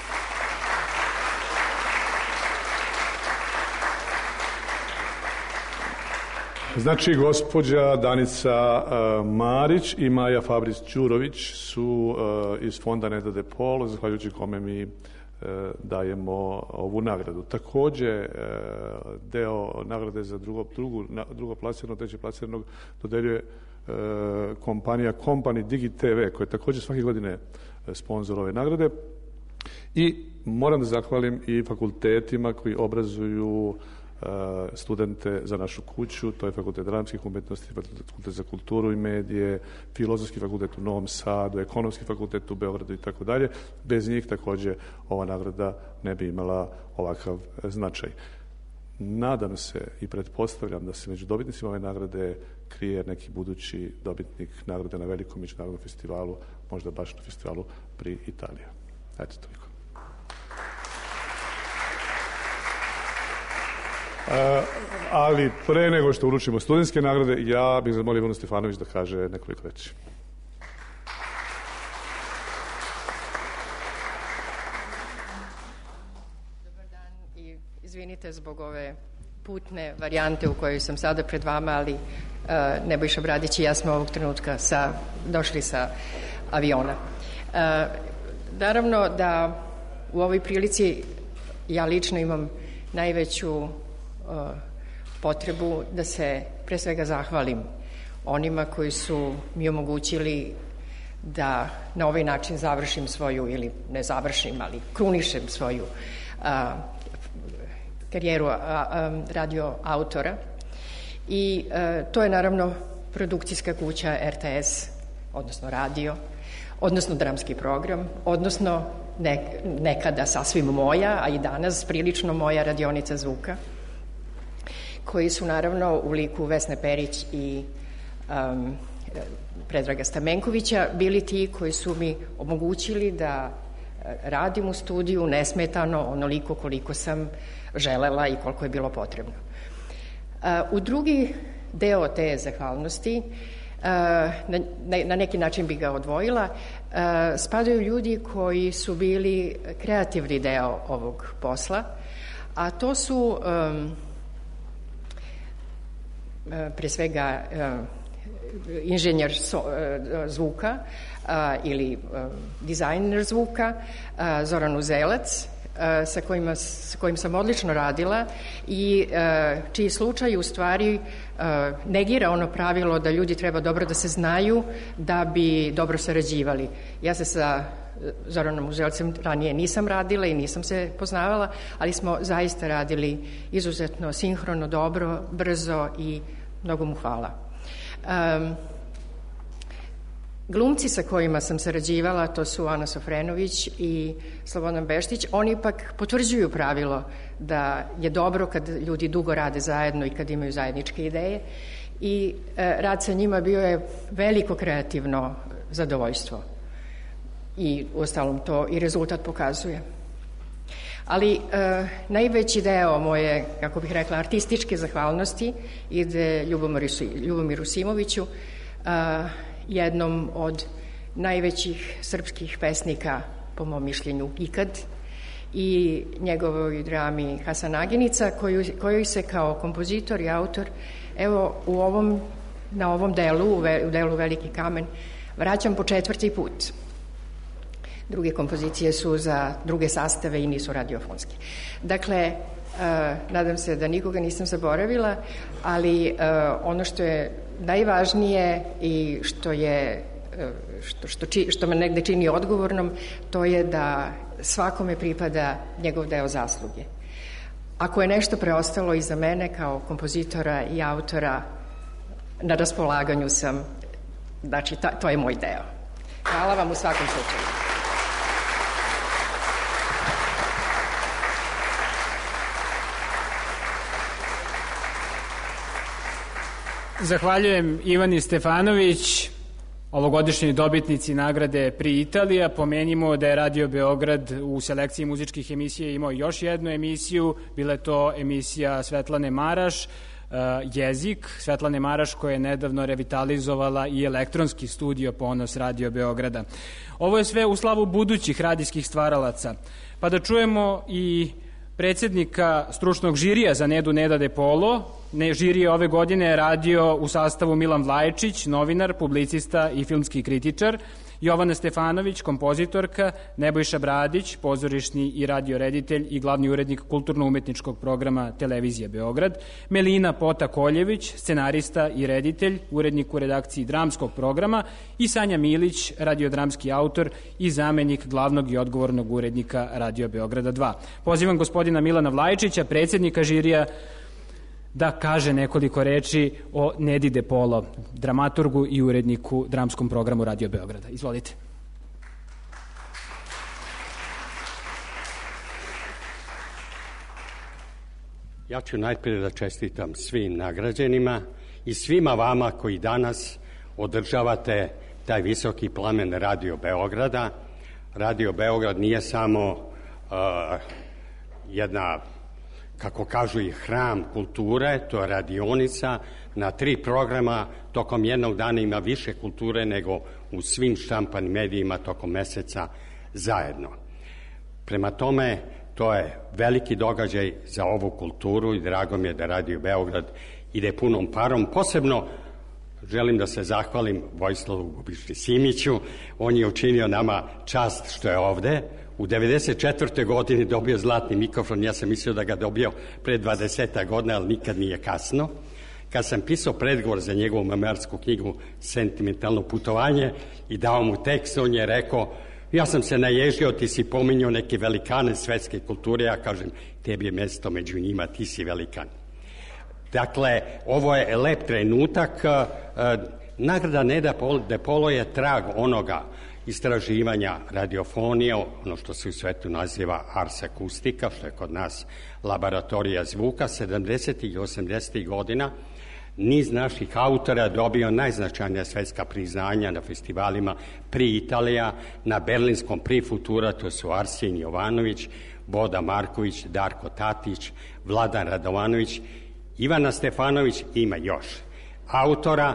Znači, gospođa Danica uh, Marić i Maja Fabrić-Đurović su uh, iz fonda Neda de Polo, zahvaljujući kome mi uh, dajemo ovu nagradu. Također, uh, deo nagrade za drugo, drugu, na, drugo plasirano, treće plasiranog dodeljuje uh, kompanija Company Digi te ve, koja je također svake godine sponsor ove nagrade. I moram da zahvalim i fakultetima koji obrazuju studente za našu kuću, to je Fakultet dramskih umetnosti, Fakultet za kulturu i medije, Filozofski fakultet u Novom Sadu, Ekonomski fakultet u Beogradu i tako dalje. Bez njih također ova nagrada ne bi imala ovakav značaj. Nadam se i pretpostavljam da se među dobitnicima ove nagrade krije neki budući dobitnik nagrade na velikom međunarodnom festivalu, možda baš na festivalu pri Italiji. Eto, toliko. Uh, ali pre nego što uručimo studentske nagrade, ja bih zamolio Ivanu Stefanović da kaže nekoliko reči. Dobar dan i izvinite zbog ove putne varijante u kojoj sam sada pred vama, ali uh, Nebojša Bradić i ja smo ovog trenutka sa, došli sa aviona. Uh, naravno da u ovoj prilici ja lično imam najveću potrebu da se pre svega zahvalim onima koji su mi omogućili da na ovaj način završim svoju, ili ne završim, ali krunišem svoju a, karijeru a, a, radio autora. I a, to je naravno produkcijska kuća er te es, odnosno radio, odnosno dramski program, odnosno nekada sasvim moja, a i danas prilično moja radionica zvuka, koji su naravno u liku Vesne Perić i um, Predraga Stamenkovića bili ti koji su mi omogućili da radim u studiju nesmetano onoliko koliko sam želela i koliko je bilo potrebno. U drugi deo te zahvalnosti, na neki način bi ga odvojila, spadaju ljudi koji su bili kreativni deo ovog posla, a to su pre svega inženjer zvuka ili dizajner zvuka Zoran Uzelac, sa kojima, sa kojim sam odlično radila i čiji slučaj u stvari negira ono pravilo da ljudi treba dobro da se znaju da bi dobro sarađivali. Ja se sa Zoranom Uzelcem ranije nisam radila i nisam se poznavala, ali smo zaista radili izuzetno sinhrono, dobro, brzo i mnogo mu hvala. Um, glumci sa kojima sam sarađivala, to su Ana Sofrenović i Slobodan Beštić, oni ipak potvrđuju pravilo da je dobro kad ljudi dugo rade zajedno i kad imaju zajedničke ideje i e, rad sa njima bio je veliko kreativno zadovoljstvo i uostalom to i rezultat pokazuje. Ali e, najveći deo moje, kako bih rekla, artističke zahvalnosti ide Ljubomiru Simoviću, e, jednom od najvećih srpskih pesnika, po mom mišljenju, ikad, i njegovoj drami Hasan Agenica, koju, koju se kao kompozitor i autor, evo, u ovom, na ovom delu, u, ve, u delu Veliki kamen, vraćam po četvrti put. Druge kompozicije su za druge sastave i nisu radiofonske. Dakle, uh, nadam se da nikoga nisam zaboravila, ali uh, ono što je najvažnije i što je što, što, či, što me negde čini odgovornom, to je da svakome pripada njegov deo zasluge. Ako je nešto preostalo iza mene kao kompozitora i autora, na raspolaganju sam, znači ta, to je moj deo. Hvala vam u svakom slučaju. Zahvaljujem Ivani Stefanović, ovogodišnjoj dobitnici nagrade Pri Italija. Pomenimo da je Radio Beograd u selekciji muzičkih emisija imao još jednu emisiju, bila je to emisija Svetlane Maraš, Jezik, Svetlane Maraš, koja je nedavno revitalizovala i elektronski studio Ponos Radio Beograda. Ovo je sve u slavu budućih radijskih stvaralaca. Pa da čujemo i predsjednika stručnog žirija za Nedu Neda De Polo. Ne, žirije ove godine je radio u sastavu Milan Vlajčić, novinar, publicista i filmski kritičar, Jovana Stefanović, kompozitorka, Nebojša Bradić, pozorišni i radioreditelj i glavni urednik kulturno-umetničkog programa Televizije Beograd, Melina Pota-Koljević, scenarista i reditelj, urednik u redakciji dramskog programa i Sanja Milić, radiodramski autor i zamenik glavnog i odgovornog urednika Radio Beograda dva. Pozivam gospodina Milana Vlajčića, predsjednika žirija, da kaže nekoliko reči o Nedi De Polo, dramaturgu i uredniku dramskom programu Radio Beograda. Izvolite. Ja ću najprije da čestitam svim nagrađenima i svima vama koji danas održavate taj visoki plamen Radio Beograda. Radio Beograd nije samo uh, jedna, kako kažu, i hram kulture, to je radionica na tri programa, tokom jednog dana ima više kulture nego u svim štampanim medijima tokom meseca zajedno. Prema tome, to je veliki događaj za ovu kulturu i drago mi je da Radio Beograd ide punom parom. Posebno želim da se zahvalim Vojislavu Bubiši Simiću, on je učinio nama čast što je ovde. U devedeset četvrtoj godini dobio zlatni mikrofon, ja sam mislio da ga dobio pre dvadeset godina, ali nikad nije kasno. Kad sam pisao predgovor za njegovu memoarsku knjigu Sentimentalno putovanje i dao mu tekst, on je rekao, ja sam se naježio, ti si pominjao neke velikane svetske kulture, ja kažem, tebi je mesto među njima, ti si velikan. Dakle, ovo je lep trenutak. Nagrada Neda De Polo je trag onoga istraživanja radiofonije, ono što se u svetu naziva ars akustika, što je kod nas laboratorija zvuka. sedamdesetih i osamdesetih godina niz naših autora dobio najznačajnija svetska priznanja na festivalima Pri Italija, na berlinskom Pri Futura, to su Arsen Jovanović, Boda Marković, Darko Tatić, Vladan Radovanović, Ivana Stefanović, ima još autora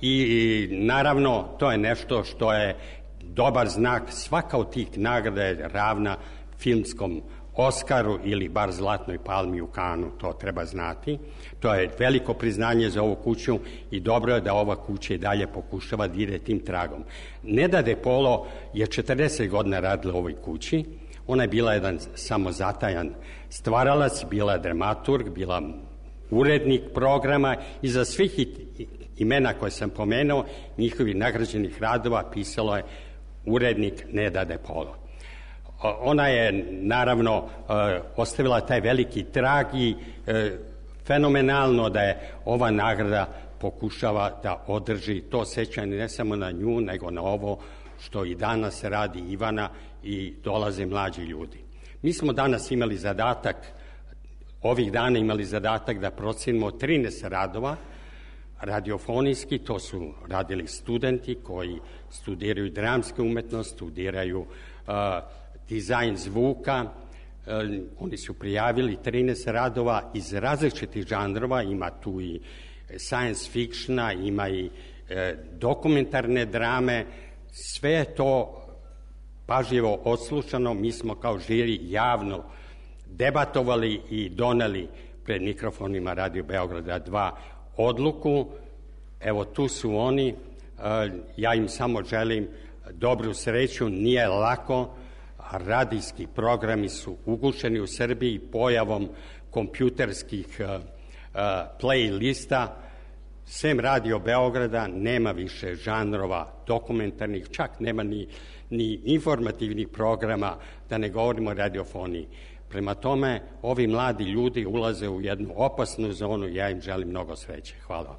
i naravno to je nešto što je dobar znak. Svaka od tih nagrada je ravna filmskom Oskaru ili bar Zlatnoj palmi u Kanu, to treba znati. To je veliko priznanje za ovu kuću i dobro je da ova kuća i dalje pokušava da ide tim tragom. Neda De Polo je četrdeset godina radila u ovoj kući. Ona je bila jedan samozatajan stvaralac, bila dramaturg, bila urednik programa i za svih imena koje sam pomenuo, njihovih nagrađenih radova pisalo je urednik Neda De Polo. Ona je naravno ostavila taj veliki trag i fenomenalno da je ova nagrada pokušava da održi to sećanje ne samo na nju, nego na ovo što i danas radi Ivana i dolaze mlađi ljudi. Mi smo danas imali zadatak, ovih dana imali zadatak da procenimo trinaest radova radiofonijski, to su radili studenti koji studiraju dramske umetnost, studiraju uh, dizajn zvuka. Oni su prijavili trinaest radova iz različitih žanrova, ima tu i science fictiona, ima i e, dokumentarne drame, sve je to pažljivo odslušano. Mi smo kao žiri javno debatovali i doneli pred mikrofonima Radio Beograda dva odluku. Evo tu su oni, e, ja im samo želim dobru sreću, nije lako. Radijski programi su ugušeni u Srbiji pojavom kompjuterskih uh, uh, playlista. Sem Radio Beograda nema više žanrova dokumentarnih, čak nema ni, ni informativnih programa, da ne govorimo o radiofoniji. Prema tome, ovi mladi ljudi ulaze u jednu opasnu zonu i ja im želim mnogo sreće. Hvala.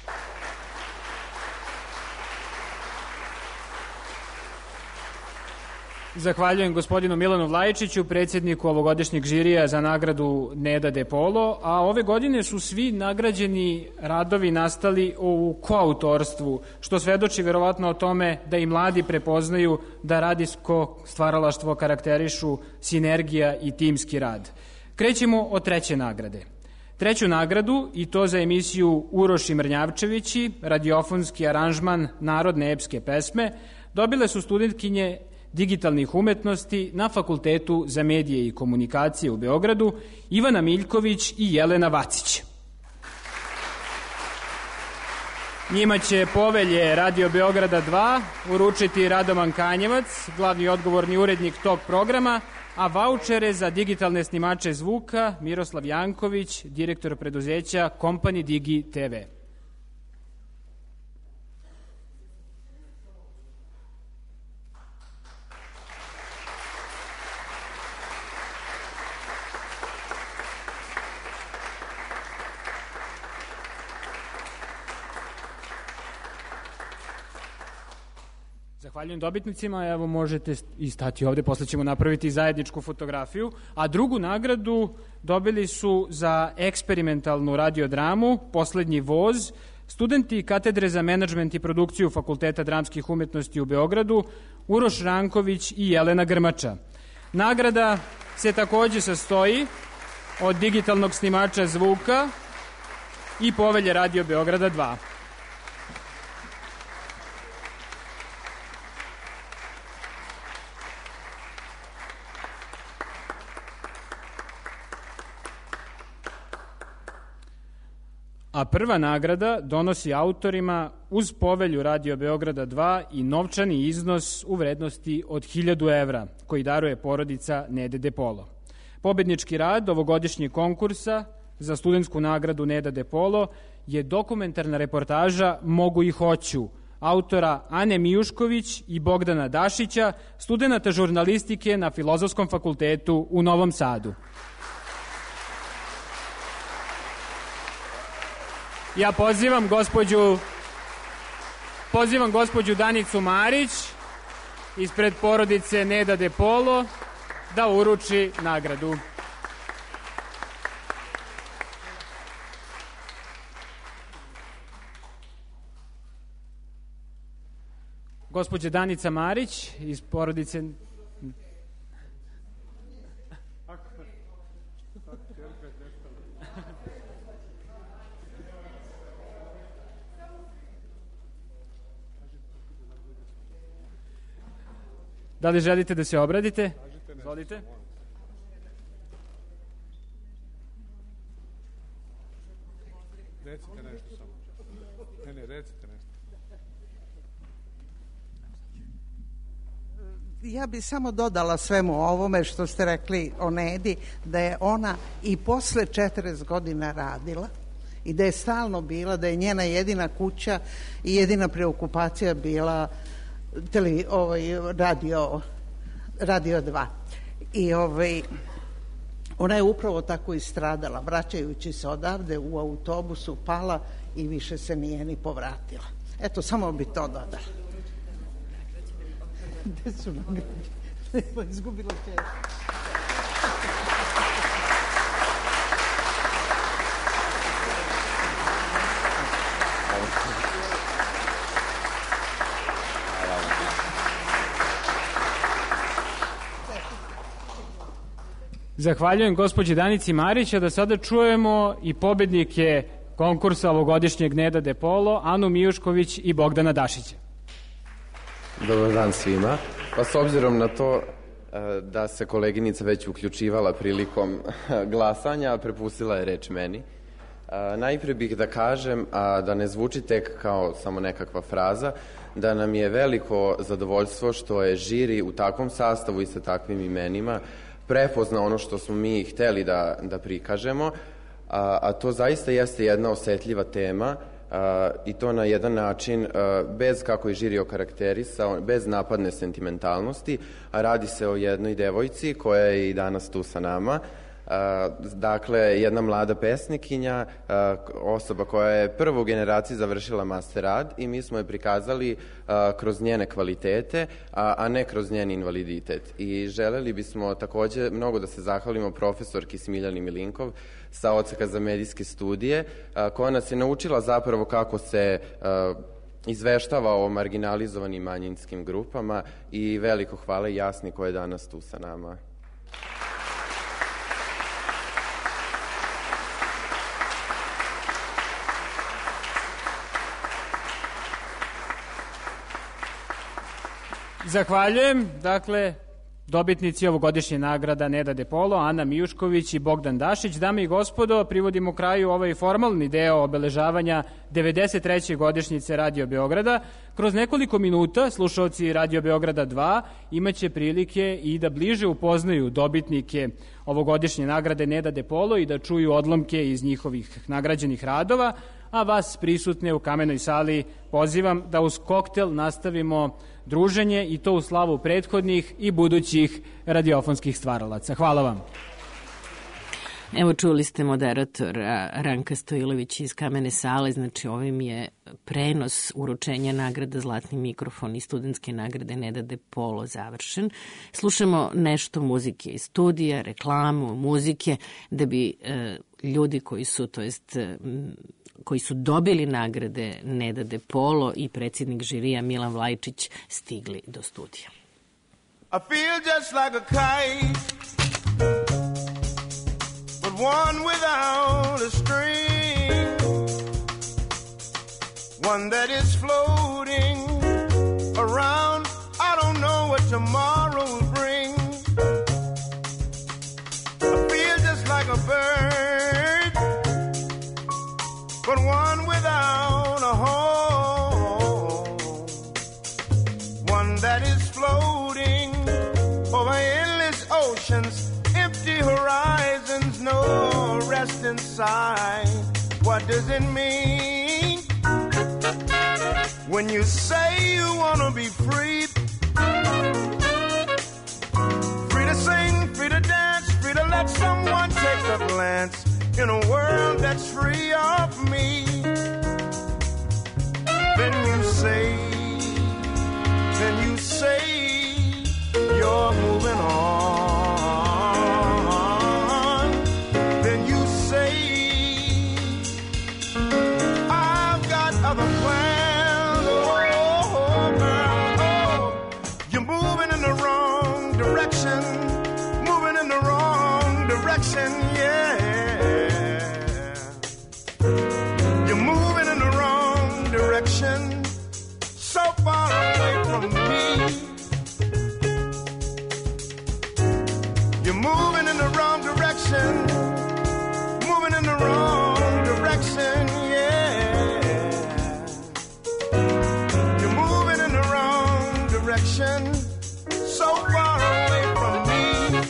Zahvaljujem gospodinu Milanu Vlajičiću, predsjedniku ovogodišnjeg žirija za nagradu Neda De Polo, a ove godine su svi nagrađeni radovi nastali u koautorstvu, što svedoči verovatno o tome da i mladi prepoznaju da radijsko stvaralaštvo karakterišu sinergija i timski rad. Krećemo od treće nagrade. Treću nagradu, i to za emisiju Uroš i Mrnjavčevići, radiofonski aranžman narodne epske pesme, dobile su studentkinje digitalnih umetnosti na Fakultetu za medije i komunikacije u Beogradu, Ivana Miljković i Jelena Vacić. Njima će povelje Radio Beograda dva uručiti Radovan Kanjevac, glavni odgovorni urednik tog programa, a vaučere za digitalne snimače zvuka Miroslav Janković, direktor preduzeća Company Digi te ve. Zahvaljujem dobitnicima, evo možete i stati ovde, posle ćemo napraviti zajedničku fotografiju, a drugu nagradu dobili su za eksperimentalnu radiodramu Poslednji voz, studenti Katedre za menadžment i produkciju Fakulteta dramskih umetnosti u Beogradu, Uroš Ranković i Jelena Grmača. Nagrada se takođe sastoji od digitalnog snimača zvuka i povelje Radio Beograda dva. A prva nagrada donosi autorima uz povelju Radio Beograda dva i novčani iznos u vrednosti od hiljadu evra, koji daruje porodica Nede De Polo. Pobednički rad ovogodišnjeg konkursa za studentsku nagradu Neda De Polo je dokumentarna reportaža Mogu i hoću, autora Ane Mijušković i Bogdana Dašića, studenata žurnalistike na Filozofskom fakultetu u Novom Sadu. Ja pozivam gospođu, pozivam gospođu Danicu Marić ispred porodice Neda De Polo da uruči nagradu. Gospođa Danica Marić iz porodice... Da li želite da se obradite? Izvolite. Recite nešto samo. Ne, ne, recite nešto. Ja bih samo dodala svemu ovome što ste rekli o Nedi, da je ona i posle četrdeset godina radila i da je stalno bila, da je njena jedina kuća i jedina preokupacija bila tele, ovaj, radio, radio dva. I ovaj, ona je upravo tako i stradala, vraćajući se odavde u autobusu, pala i više se nije ni povratila. Eto, samo bi to dodala. Gde su nagrađeni? Izgubila često. Zahvaljujem gospođi Danici Marić, a da sada čujemo i pobednike konkursa ovogodišnjeg Neda De Polo, Anu Mijušković i Bogdana Dašića. Dobar dan svima. Pa s obzirom na to da se koleginica već uključivala prilikom glasanja, prepustila je reč meni. Najpre bih da kažem, a da ne zvuči tek kao samo nekakva fraza, da nam je veliko zadovoljstvo što je žiri u takvom sastavu i sa takvim imenima prepozna ono što smo mi hteli da, da prikažemo, a, a to zaista jeste jedna osetljiva tema, a, i to na jedan način a, bez, kako je žiri okarakterisao, bez napadne sentimentalnosti, a radi se o jednoj devojci koja je i danas tu sa nama. A, dakle, jedna mlada pesnikinja, a, osoba koja je prvu generaciju završila master rad i mi smo je prikazali a, kroz njene kvalitete, a, a ne kroz njen invaliditet. I želeli bismo takođe mnogo da se zahvalimo profesorki Smiljani Milinkov sa Odseka za medijske studije, a, koja nas je naučila zapravo kako se a, izveštava o marginalizovanim manjinskim grupama, i veliko hvala Jasni koja je danas tu sa nama. Zahvaljujem. Dakle, dobitnici ovogodišnje nagrada Neda De Polo, Ana Mijušković i Bogdan Dašić. Dame i gospodo, privodimo kraju ovaj formalni deo obeležavanja devedeset treće godišnjice Radio Beograda. Kroz nekoliko minuta slušalci Radio Beograda dva imaće prilike i da bliže upoznaju dobitnike ovogodišnje nagrade Neda De Polo i da čuju odlomke iz njihovih nagrađenih radova, a vas prisutne u Kamenoj sali pozivam da uz koktel nastavimo druženje, i to u slavu prethodnih i budućih radiofonskih stvaralaca. Hvala vam. Evo, čuli ste moderatora Ranka Stojilović iz Kamene sale, znači ovim je prenos uručenja nagrada Zlatni mikrofon i studentske nagrade Neda De Polo završen. Slušamo nešto muzike iz studija, reklamu, muzike, da bi e, ljudi koji su, to jest e, koji su dobili nagrade Neda De Polo i predsjednik žirija Milan Vlajčić stigli do studija. I feel just like a kite, but one without a string, one that is floating around. I don't know what tomorrow will bring. I feel just like a bird, but one without a home, one that is floating over endless oceans, empty horizons, no rest inside. What does it mean when you say you want to be free? Free to sing, free to dance, free to let someone take a glance in a world that's free of me. Then you say, then you say you're moving on. Then you say, I've got other plans. Oh, girl, oh, you're moving in the wrong direction. Moving in the wrong direction, yeah. You're moving in the wrong direction. So far away from me. You're moving in the wrong direction. Moving in the wrong direction, yeah. You're moving in the wrong direction. So far away from me.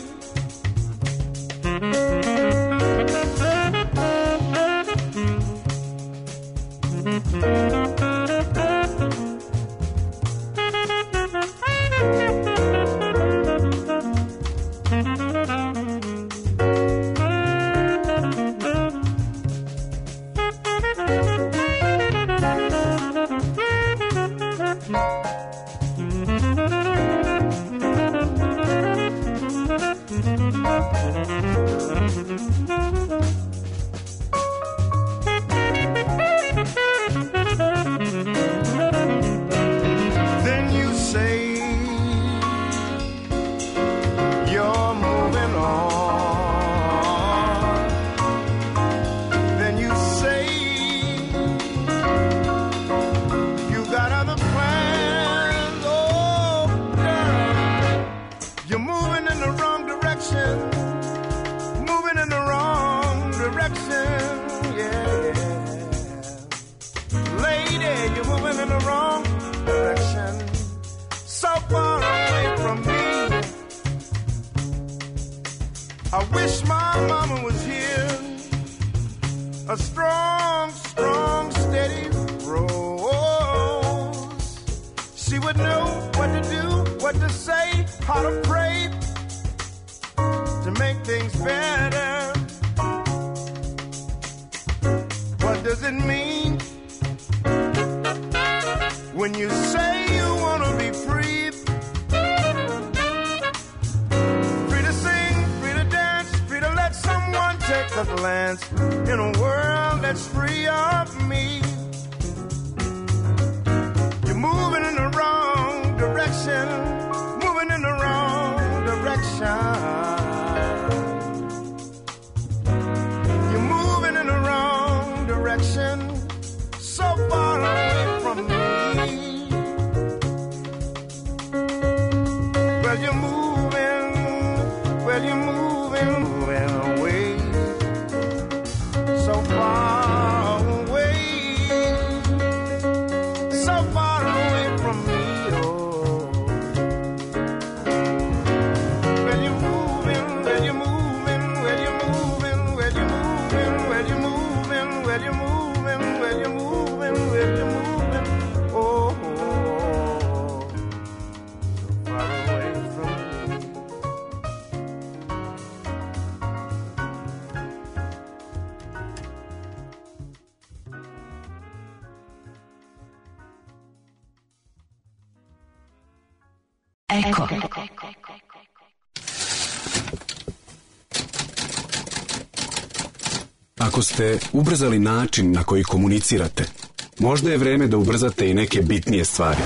Then you say you're moving on. Then you say you got other plans. Oh, girl, you're moving in the wrong direction. Moving in the wrong direction, yeah. Lady, you're moving in the wrong direction. So far away from me. I wish my mama was here. A strong, strong, steady rose. She would know what to do, what to say, how to pray to make things better. What does it mean when you say you want to be free? Free to sing, free to dance, free to let someone take a glance in a world that's free of me. You're moving in the wrong direction, moving in the wrong direction. You're moving in the wrong direction, so far away from me. Well, you're moving, well, you're moving, moving away, so far away, so far away from me. Oh, well, you're moving, well, you're moving, well, you're moving, well, you're moving, well, you're moving, well, you're moving, well, you're moving, well, you're moving. Oh, oh, so far away from me. Eko. Ako ste ubrzali način na koji komunicirate, možda je vreme da ubrzate i neke bitnije stvari.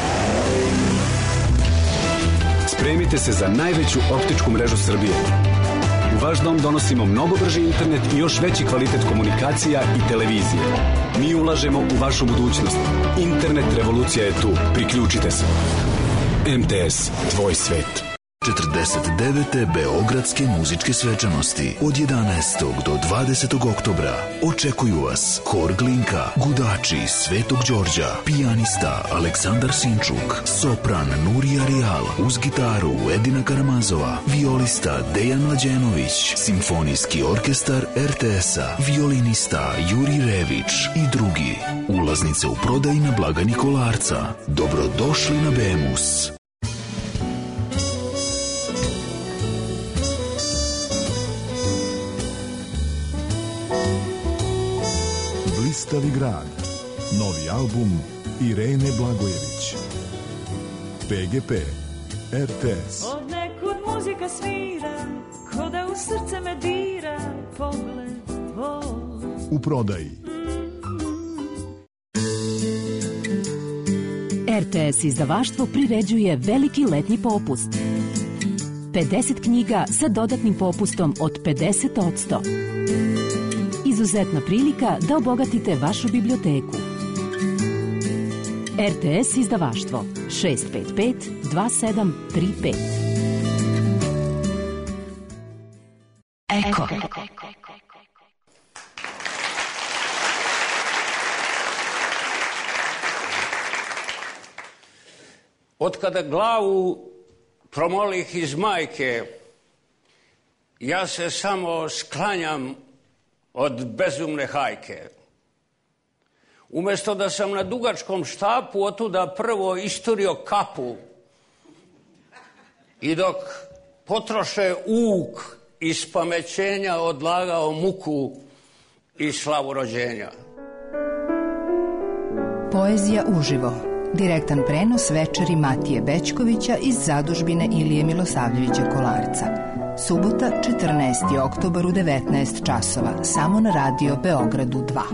Spremite se za najveću optičku mrežu Srbije. U vaš dom donosimo mnogo brži internet i još veći kvalitet komunikacija i televizije. Mi ulažemo u vašu budućnost. Internet revolucija je tu. Priključite se. M T S, tvoj svet. četrdeset devete Beogradske muzičke svečanosti od jedanaestog do dvadesetog oktobra. Očekuju vas Hor Glinka, Gudači Svetog Đorđa, pijanista Aleksandar Sinčuk, sopran Nurija Rijal, uz gitaru Edina Karamazova, violista Dejan Mlađenović, simfonijski orkestar R T S-a, violinista Juri Rević i drugi. Ulaznice u prodaji na blagajni Kolarca. Dobrodošli na Bemus. Blistavi grad. Novi album Irene Blagojević. P G P, R T S. Od neko muzika svira, ko da u srce me dira pogled tvoj. U prodaji. R T S izdavaštvo priređuje veliki letnji popust. pedeset knjiga sa dodatnim popustom od pedeset posto. Izuzetna prilika da obogatite vašu biblioteku. R T S izdavaštvo šest pet pet dva sedam tri pet. Eko. Od kada glavu promolih iz majke, ja se samo sklanjam od bezumne hajke. Umesto da sam na dugačkom štapu otuda prvo isturio kapu i dok potroše uk iz pamećenja odlagao muku i slavu rođenja. Poezija uživo. Direktan prenos večeri Matije Bećkovića iz zadužbine Ilije Milosavljevića Kolarca. Subota, četrnaesti oktobar u devetnaest časova, samo na Radio Beogradu dva.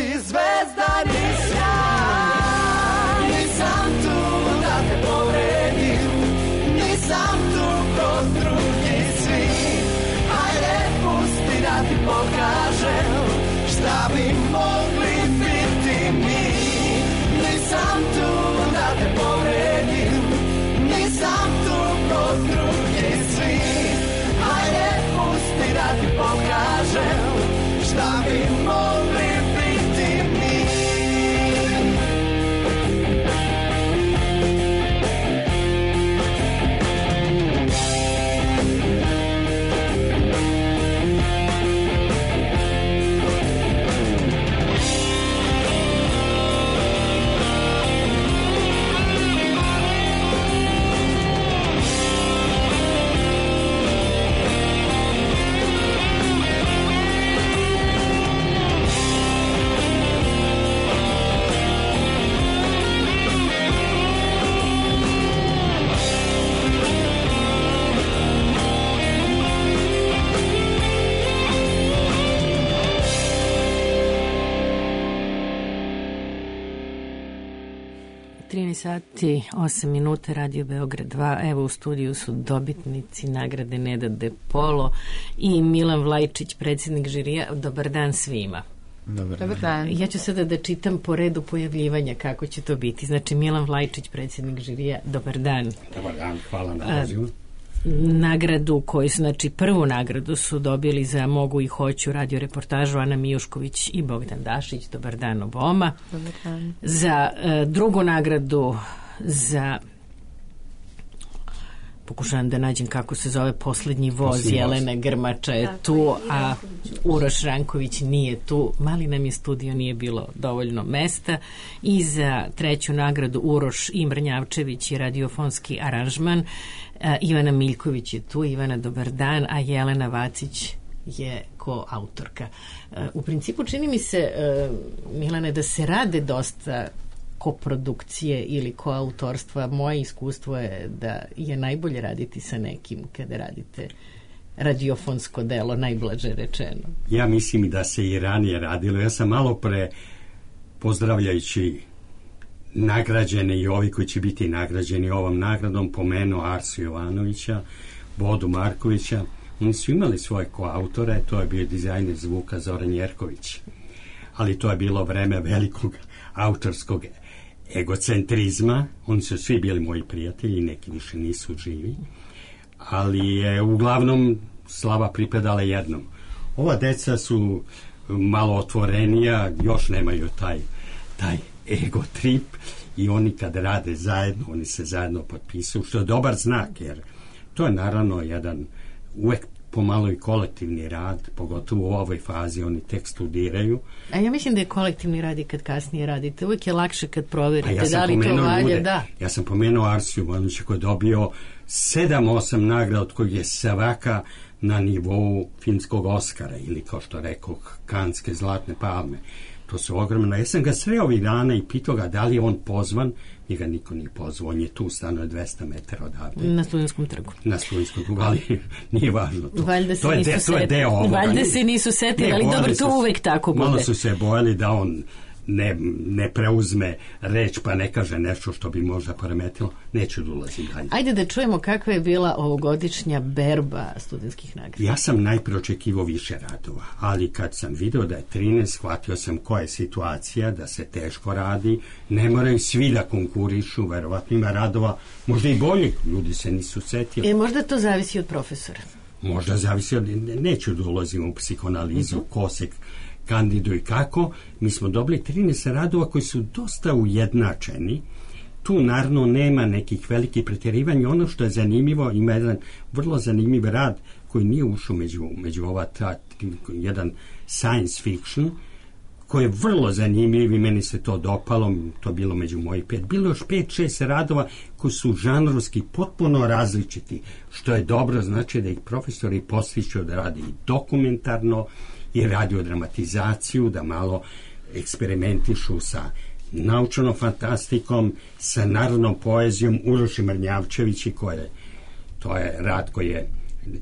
Nisam tu da te povredim, nisam tu kod drugih svi. Hajde pusti da ti pokažem šta bi mogli biti mi. Nisam tu da te povredim, nisam tu kod drugih svi. Hajde pusti da ti pokažem šta bi mogli biti mi. trinaest sati, osam minuta, Radio Beograd dva. Evo u studiju su dobitnici nagrade Neda De Polo i Milan Vlajčić, predsjednik žirija. Dobar dan svima. Dobar, Dobar dan. Ja ću sada da čitam po redu pojavljivanja kako će to biti. Znači, Milan Vlajčić, predsjednik žirija. Dobar dan. Dobar dan, hvala na pozivu. Nagradu koju, znači prvu nagradu su dobili za Mogu i hoću radio reportažu Ana Mijušković i Bogdan Dašić. Dobar dan oboma. Dobar dan. Za uh, drugu nagradu za pokušavam da nađem kako se zove Poslednji voz, Poslednji Jelena voz. Grmača je Tako tu, je, a Uroš Ranković nije tu. Mali nam je studio, nije bilo dovoljno mesta. I za treću nagradu Uroš i Mrnjavčević i radiofonski aranžman. Uh, Ivana Miljković je tu. Ivana, dobar dan, a Jelena Vacić je koautorka. Uh, u principu čini mi se, uh, Milane, da se rade dosta koprodukcije ili koautorstva. Moje iskustvo je da je najbolje raditi sa nekim kada radite radiofonsko delo, najblaže rečeno. Ja mislim i da se i ranije radilo. Ja sam malo pre, pozdravljajući nagrađene i ovi koji će biti nagrađeni ovom nagradom, pomenuo Arsu Jovanovića, Bodu Markovića. Oni su imali svoje koautore, to je bio dizajner zvuka Zoran Jerković. Ali to je bilo vreme velikog autorskog egocentrizma. Oni su svi bili moji prijatelji, neki više nisu živi, ali je uglavnom slava pripadala jednom. Ova deca su malo otvorenija, još nemaju taj, taj ego trip i oni kad rade zajedno, oni se zajedno potpisuju, što je dobar znak, jer to je naravno jedan uvek pomalo i kolektivni rad, pogotovo u ovoj fazi, oni tek studiraju. A ja mislim da je kolektivni rad i kad kasnije radite. Uvijek je lakše kad proverite ja da li to valje. Da. Ja sam pomenuo Arsiju Jovanovića koji je dobio sedam, osam nagrada, od kojih je svaka na nivou filmskog Oskara ili, kao što rekao, Kanske zlatne palme. To su ogromno. Ja sam ga sreo ovih dana i pitao ga da li je on pozvan. Njega niko nije pozvao. On je tu, stanuje dvesta metara odavde. Na Studentskom trgu. Na Studentskom trgu, ali nije važno to. Valjda se to, je de, to je deo ovoga. Valjda se nisu setili, ali dobro, to uvek tako bude. Malo su se bojali da on ne, ne preuzme reč pa ne kaže nešto što bi možda poremetilo. Neću da ulazim dalje. Ajde da čujemo kakva je bila ovogodišnja berba studentskih nagrada. Ja sam najprije očekivao više radova, ali kad sam video da je trinaest, shvatio sam koja je situacija, da se teško radi, ne moraju svi da konkurišu, verovatno ima radova, možda i bolji, ljudi se nisu setili. E, možda to zavisi od profesora. Možda zavisi od, neću da ulazim u psihoanalizu, uh-huh. ko se kandidu i kako. Mi smo dobili trinaest radova koji su dosta ujednačeni. Tu naravno nema nekih velikih pretjerivanja. Ono što je zanimljivo, ima jedan vrlo zanimljiv rad koji nije ušao među, među ova ta, jedan science fiction koji je vrlo zanimljiv i meni se to dopalo, to bilo među mojih pet. Bilo još pet, šest radova koji su žanrovski potpuno različiti, što je dobro, znači da ih profesori postiču da radi i dokumentarno i radiodramatizaciju, da malo eksperimentišu sa naučnom fantastikom, sa narodnom poezijom. Uroš Mrnjavčević, koje, to je rad koji je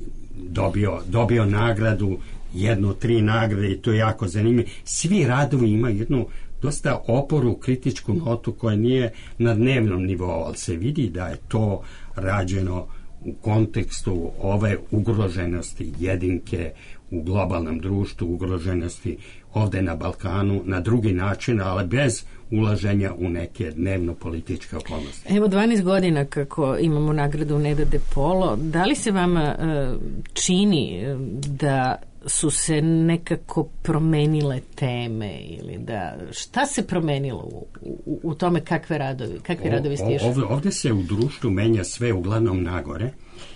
dobio, dobio nagradu, jednu, tri nagrade i to je jako zanimljivo. Svi radovi imaju jednu dosta oporu, kritičku notu koja nije na dnevnom nivou, ali se vidi da je to rađeno u kontekstu ove ugroženosti jedinke u globalnom društvu, ugroženosti ovde na Balkanu, na drugi način, ali bez ulaženja u neke dnevno-političke okolnosti. Evo dvanaest godina kako imamo nagradu Neda de Polo, da li se vama uh, čini da su se nekako promenile teme ili da šta se promenilo u, u, u tome kakve radovi, kakvi radovi stižu? Ovde, ovde se u društvu menja sve uglavnom nagore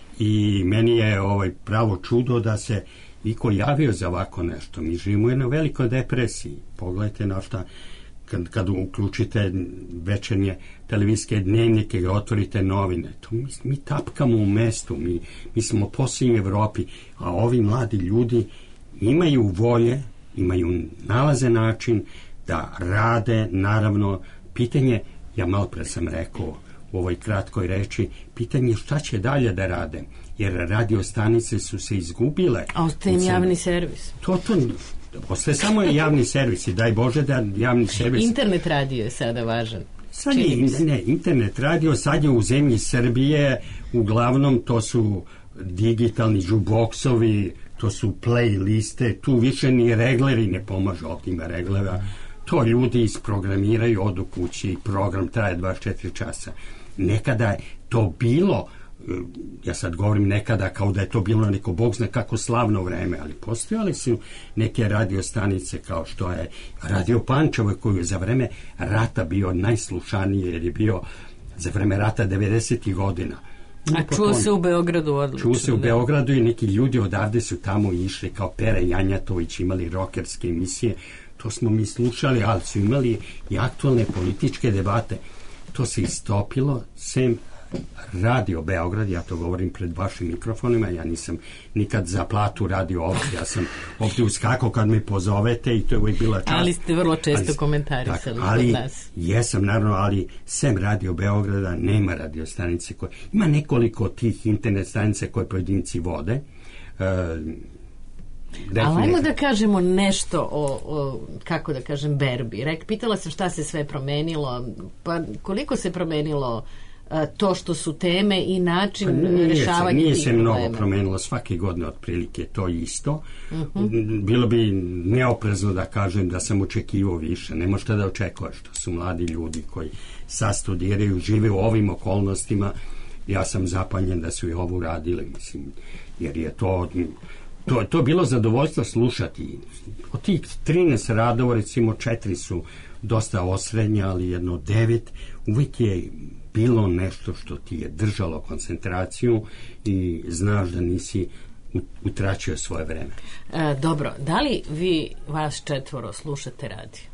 i meni je ovaj pravo čudo da se iko javio za ovako nešto. Mi živimo u jednoj velikoj depresiji. Pogledajte na šta kad, kad uključite večernje televizijske dnevnike i otvorite novine. To mi, mi tapkamo u mestu, mi, mi smo posljednji u Evropi, a ovi mladi ljudi imaju volje, imaju nalaze način da rade, naravno, pitanje, ja malo pre sam rekao u ovoj kratkoj reči, pitanje šta će dalje da rade, jer radio stanice su se izgubile. A ostaje im javni servis. To, to, ostaje samo je javni servis i daj Bože da javni servis... Internet radio je sada važan. Sad je, ne, internet radio sad je u zemlji Srbije, uglavnom to su digitalni jukeboxovi, to su playliste, tu više ni regleri ne pomažu, ovdje ima reglera, to ljudi isprogramiraju, odu kući, program traje dvadeset četiri časa. Nekada je to bilo, ja sad govorim nekada kao da je to bilo neko bog zna kako slavno vreme, ali postojali su neke radiostanice kao što je Radio Pančevo, koji je za vreme rata bio najslušaniji, jer je bio za vreme rata devedesetih godina. A čuo se u Beogradu odlično. Čuo se u Beogradu i neki ljudi odavde su tamo išli kao Pera Janjatović, imali rokerske emisije, to smo mi slušali, ali su imali i aktualne političke debate. To se istopilo, sem Radio Beograd, ja to govorim pred vašim mikrofonima, ja nisam nikad za platu radio ovdje, ja sam ovdje uskakao kad me pozovete i to je uvijek bila čast. Ali ste vrlo često komentarisali kod nas. Jesam, naravno, ali sem Radio Beograda nema radio stanice koje, ima nekoliko tih internet stanice koje pojedinci vode. Uh, Ali ajmo da kažemo nešto o, o, kako da kažem, berbi. Rek, pitala sam šta se sve promenilo, pa koliko se promenilo to što su teme i način pa nije rešavanja se, nije tih se problema. Mnogo promenilo, svake godine otprilike to isto. Uh-huh. Bilo bi neoprezno da kažem da sam očekivao više. Ne možete da očekuješ, to su mladi ljudi koji sad studiraju, žive u ovim okolnostima. Ja sam zapanjen da su i ovo radili, mislim, jer je to... To, to je bilo zadovoljstvo slušati. Od tih trinaest radova, recimo četiri su dosta osrednja, ali jedno devet, uvijek je bilo nešto što ti je držalo koncentraciju i znaš da nisi utračio svoje vreme. E, dobro, da li vi, vas četvoro, slušate radio?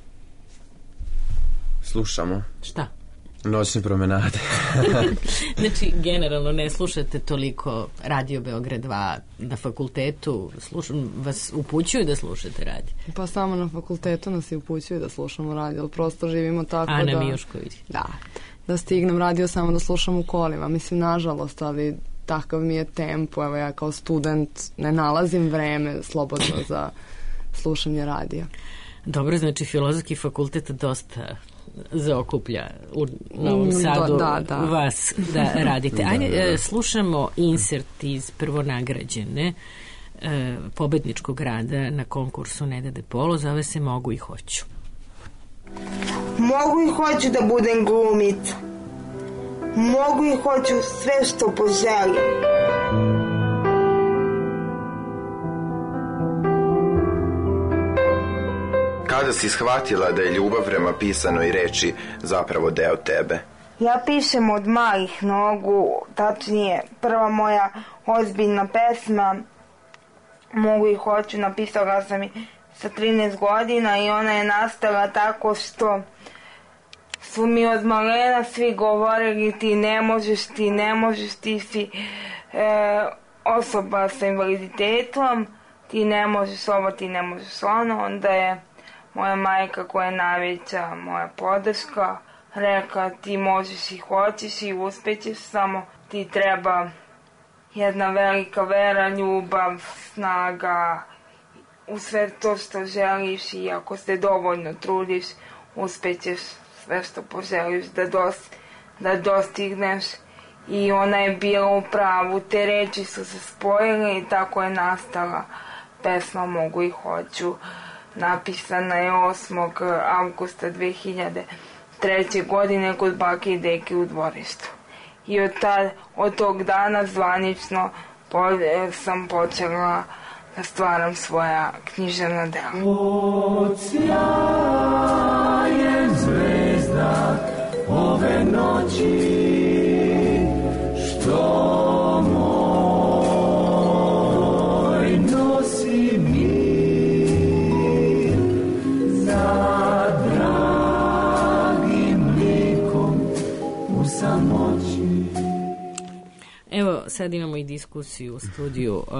Slušamo. Šta? Noćne promenade. Znači, generalno ne slušate toliko Radio Beograd dva na fakultetu, slušam, vas upućuju da slušate radio? Pa samo na fakultetu nas i upućuju da slušamo radio, ali prosto živimo tako Ana da... Ana Mijušković. Da, da stignem radio samo da slušam u kolima, mislim, nažalost, ali takav mi je tempo, evo ja kao student ne nalazim vreme slobodno za slušanje radija. Dobro, znači Filozofski fakultet dosta zaokuplja u Novom Sadu da, da. vas da radite. Ajde, da, da. Slušamo insert iz prvonagrađene e, pobedničkog rada na konkursu Neda de Polo, zove se Mogu i hoću. Mogu i hoću da budem glumica. Mogu i hoću sve što poželim. Kada si shvatila da je ljubav prema pisanoj reči zapravo deo tebe? Ja pišem od malih nogu, tačnije prva moja ozbiljna pesma Mogu i hoću napisala sam i sa trinaest godina i ona je nastala tako što su mi od malena svi govorili ti ne možeš, ti ne možeš, ti si e, osoba sa invaliditetom, ti ne možeš ovo, ti ne možeš ono. Onda je moja majka, koja je najveća moja podrška, rekla ti možeš i hoćeš i uspećeš, samo ti treba jedna velika vera, ljubav, snaga, u sve to što želiš i ako se dovoljno trudiš, uspećeš sve što poželiš da, dos, da dostigneš. i ona je bila u pravu. Te reči su se spojile i tako je nastala pesma Mogu i hoću. Napisana je osmog avgusta dve hiljade treće. godine kod bake i deke u dvorištu. I od, tad, od tog dana zvanično po, sam počela da stvaram svoja književna dela. Odsjaje zvezda ove noći, što moj nosi mir za dragim likom u samoći. Evo, sad imamo i diskusiju u studiju. Uh,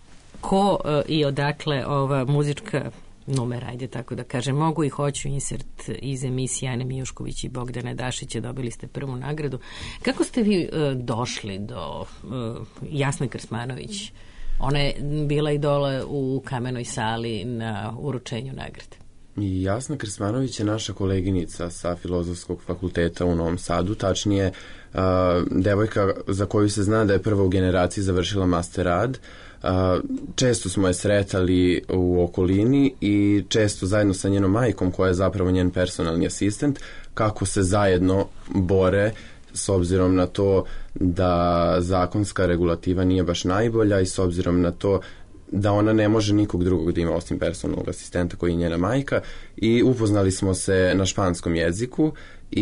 ko uh, i odakle ova muzička numera, ajde tako da kažem, Mogu i hoću, insert iz emisije Ane Mijušković i Bogdana Dašića, dobili ste prvu nagradu. Kako ste vi uh, došli do uh, Jasne Krsmanović? Ona je bila i dole u Kamenoj sali na uručenju nagrade. Jasna Krsmanović je naša koleginica sa Filozofskog fakulteta u Novom Sadu, tačnije uh, devojka za koju se zna da je prva u generaciji završila master rad. Uh, često smo je sretali u okolini i često zajedno sa njenom majkom, koja je zapravo njen personalni asistent, kako se zajedno bore s obzirom na to da zakonska regulativa nije baš najbolja i s obzirom na to da ona ne može nikog drugog da ima osim personalnog asistenta koji je njena majka, i upoznali smo se na španskom jeziku.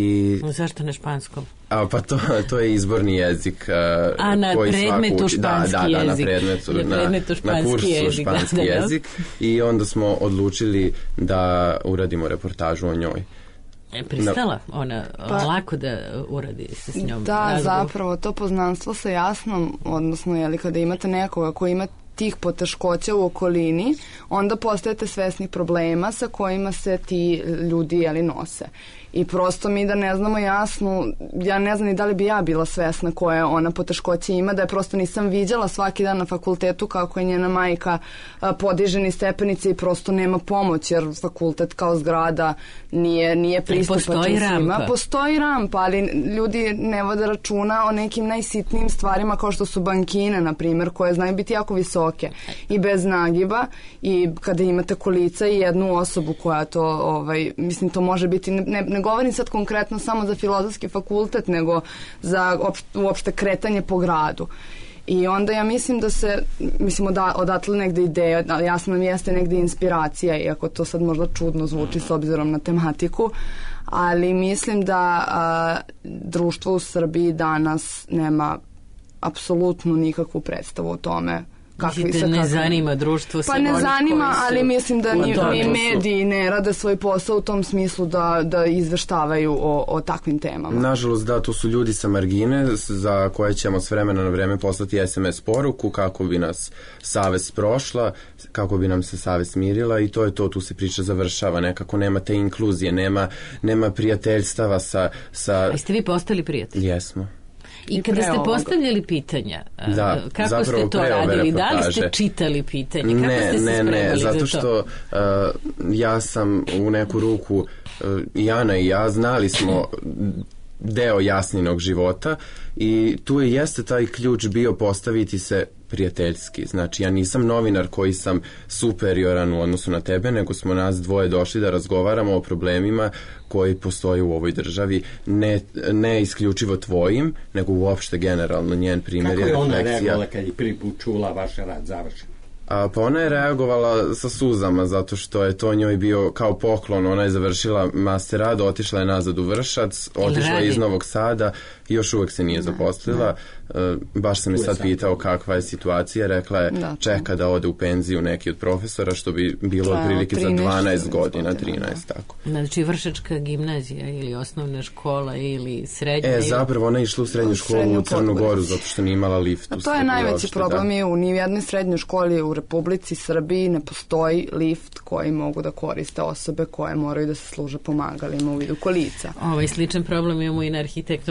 I zašto na španskom? A, pa to, to je izborni jezik. A, a na koji predmetu svaku, španski da, da, da, jezik. Na predmetu, na, predmetu na, na kursu jezik, španski da, da, jezik. I onda smo odlučili da uradimo reportažu o njoj. E, pristala ona pa, lako da uradi se s njom? Da, razgovor. Zapravo, to poznanstvo sa Jasnom, odnosno, jeli, kada imate nekoga koji ima tih poteškoća u okolini, onda postajete svesni problema sa kojima se ti ljudi, jeli, nose. I prosto mi da ne znamo Jasnu, ja ne znam ni da li bi ja bila svesna koje ona poteškoće ima, da je prosto nisam viđala svaki dan na fakultetu kako je njena majka a, podiže niz stepenice i prosto nema pomoć, jer fakultet kao zgrada nije, nije pristupačan svima. Rampa. Postoji rampa, ali ljudi ne vode računa o nekim najsitnijim stvarima kao što su bankine, na primjer, koje znaju biti jako visoke i bez nagiba, i kada imate kolica i jednu osobu koja to, ovaj, mislim, to može biti, ne, ne govorim sad konkretno samo za Filozofski fakultet, nego za opšte, uopšte kretanje po gradu. I onda ja mislim da se, mislim, oda, odatle negde ideja, ali jasno nam jeste negde inspiracija, iako to sad možda čudno zvuči s obzirom na tematiku, ali mislim da a, društvo u Srbiji danas nema apsolutno nikakvu predstavu o tome. Mislite, ne zanima društvo pa ne zanima, su... ali mislim da ni, ni mediji ne rade svoj posao u tom smislu da, da izveštavaju o, o takvim temama. Nažalost, da, to su ljudi sa margine za koje ćemo s vremena na vreme poslati es em es poruku kako bi nas savest prošla, kako bi nam se savest mirila, i to je to, tu se priča završava, nekako nema te inkluzije, nema, nema prijateljstava sa... sa... A jeste vi postali prijatelji? Jesmo. I kada ste postavljali pitanja, da, kako ste to radili? Da li ste čitali pitanje? Kako ne, ste se ne, spremali ne, zato za to? što uh, ja sam u neku ruku, uh, Jana i ja znali smo deo Jasninog života, i tu je jeste taj ključ bio postaviti se prijateljski. Znači, ja nisam novinar koji sam superioran u odnosu na tebe, nego smo nas dvoje došli da razgovaramo o problemima koji postoje u ovoj državi, ne, ne isključivo tvojim, nego uopšte generalno njen primjer. Kako je ona reagovala kad je prvi put čula vaš rad završen? A, pa ona je reagovala sa suzama, zato što je to njoj bio kao poklon. Ona je završila master rad, otišla je nazad u Vršac, otišla je iz Novog Sada i još uvek se nije zaposlila. E, baš sam je sad pitao kakva je situacija. Rekla je da, čeka da ode u penziju neki od profesora, što bi bilo otprilike za dvanaest godina, trinaest, tako. Znači Vršačka gimnazija ili osnovna škola ili srednja? E, ili... zapravo ona je išla u srednju školu u, u Crnu Goru, zato što nije imala lift. A to je najveći problem, i u ni jednoj srednjoj školi u Republici Srbiji ne postoji lift koji mogu da koriste osobe koje moraju da se služe pomagalima u vidu kolica. Ovaj sličan problem imamo i na Arhitektonskom fakultetu.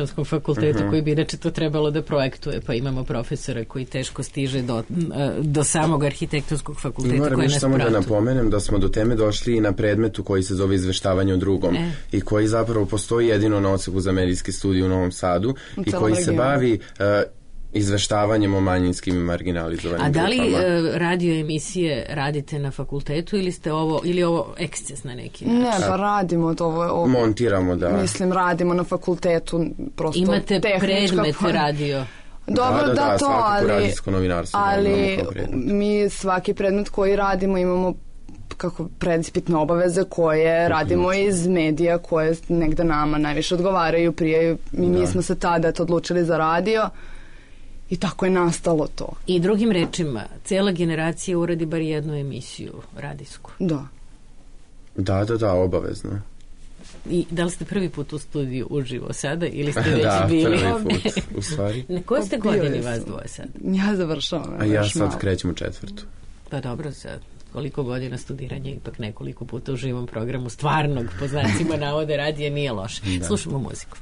fakultetu Mhm. koji bi inače to trebalo da projektuje, pa imamo profesora koji teško stiže do, do samog arhitektonskog fakulteta. I moram koji još nas samo da pratu. napomenem da smo do teme došli i na predmetu koji se zove izveštavanje o drugom E. i koji zapravo postoji jedino na odseku za medijski studij u Novom Sadu U i celom koji se regionu. bavi e, izveštavanjem o manjinskim i marginalizovanim A da li grupama. e, radio emisije radite na fakultetu ili ste ovo, ili je ovo eksces na neki način? Ne, pa radimo to. Ovo, ovo, Montiramo, da. Mislim, radimo na fakultetu. Prosto Imate tehnička predmet pa- radio? Dobro, Da, da, da, to, svakako ali, radijsko novinarstvo ali imamo kao predmet. mi svaki predmet koji radimo imamo kako predispitne obaveze koje radimo iz medija koje negde nama najviše odgovaraju, prijaju i mi Da. smo se tada to odlučili za radio i tako je nastalo to. I drugim rečima, cela generacija uradi bar jednu emisiju radijsku. Da. Da, da, da, obavezno. I da li ste prvi put u studiju uživo sada ili ste već Da, bili? prvi put, u stvari. Na kojoj ste Pa bio godini sam. vas dvoje sad? Ja završavam. A ja još sad malo. krećem u četvrtu. Pa dobro, sad koliko godina studiranja, ipak nekoliko puta u živom programu stvarnog, po znacima navode, radije nije loše. Da. Slušamo muziku.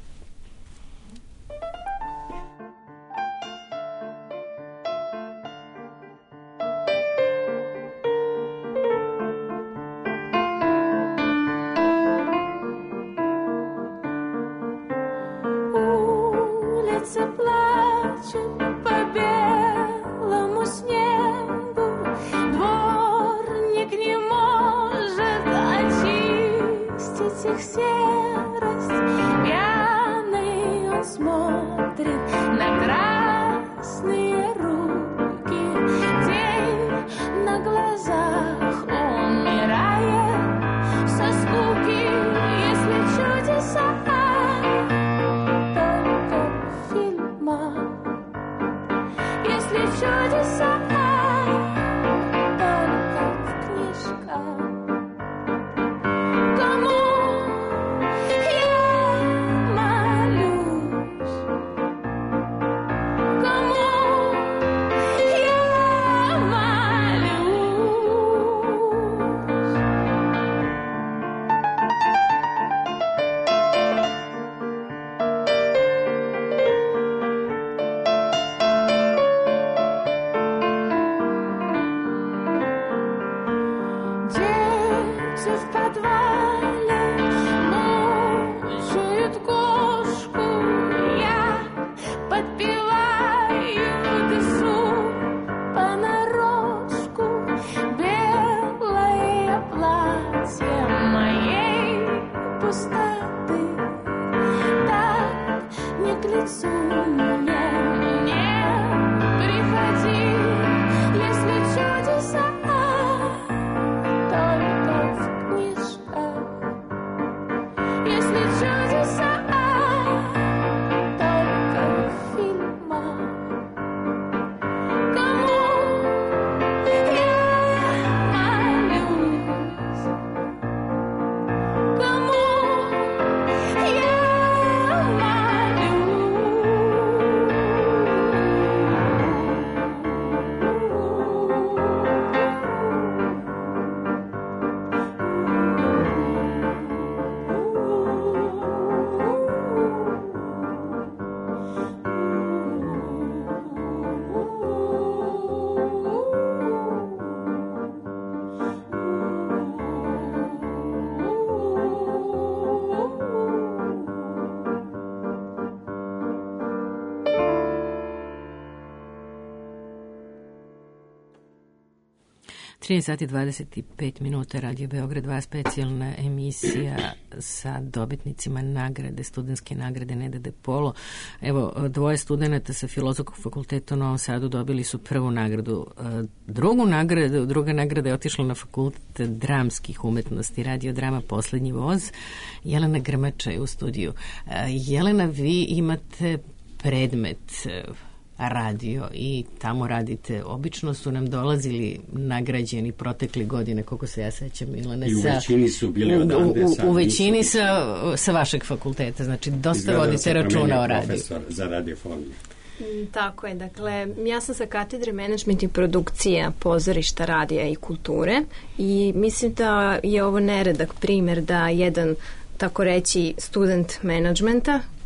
Улицы плачут по белому снегу, дворник не может очистить их серость. Пьяный он смотрит на красные руки, день на глазах умирает со скуки, если чудеса если чудеса только в книжках. Кому я молюсь? Кому я молюсь? Дети в подвале мучают кошку, я подпеваю, дышу понарошку. Белое платье моей пустоты так не к лицу мне, не приходи, если чудеса только в книжках, если чудеса только в фильмах. Кому я молюсь? Кому я trinaest sati dvadeset pet minuta, Radio Beograd dva, specijalna emisija sa dobitnicima nagrade, studentske nagrade Neda De Polo. Evo, dvoje studenta sa Filozofskog fakulteta u Novom Sadu dobili su prvu nagradu. Drugu nagradu, druga nagrada je otišla na Fakultet dramskih umetnosti, Radio drama Poslednji voz. Jelena Grmača je u studiju. Jelena, vi imate predmet radio i tamo radite. Obično su nam dolazili nagrađeni protekle godine, koliko se ja sećam, Milane. I u sa, većini su bili odavde. U, u, sad u većini nisu. sa, sa vašeg fakulteta, znači dosta Izgleda da vodite se računa promenio o radiju. profesor za radiofoniju. Mm, Tako je, dakle, ja sam sa katedre menadžment i produkcija pozorišta, radija i kulture i mislim da je ovo neredak primer da jedan, tako reći, student menadžmenta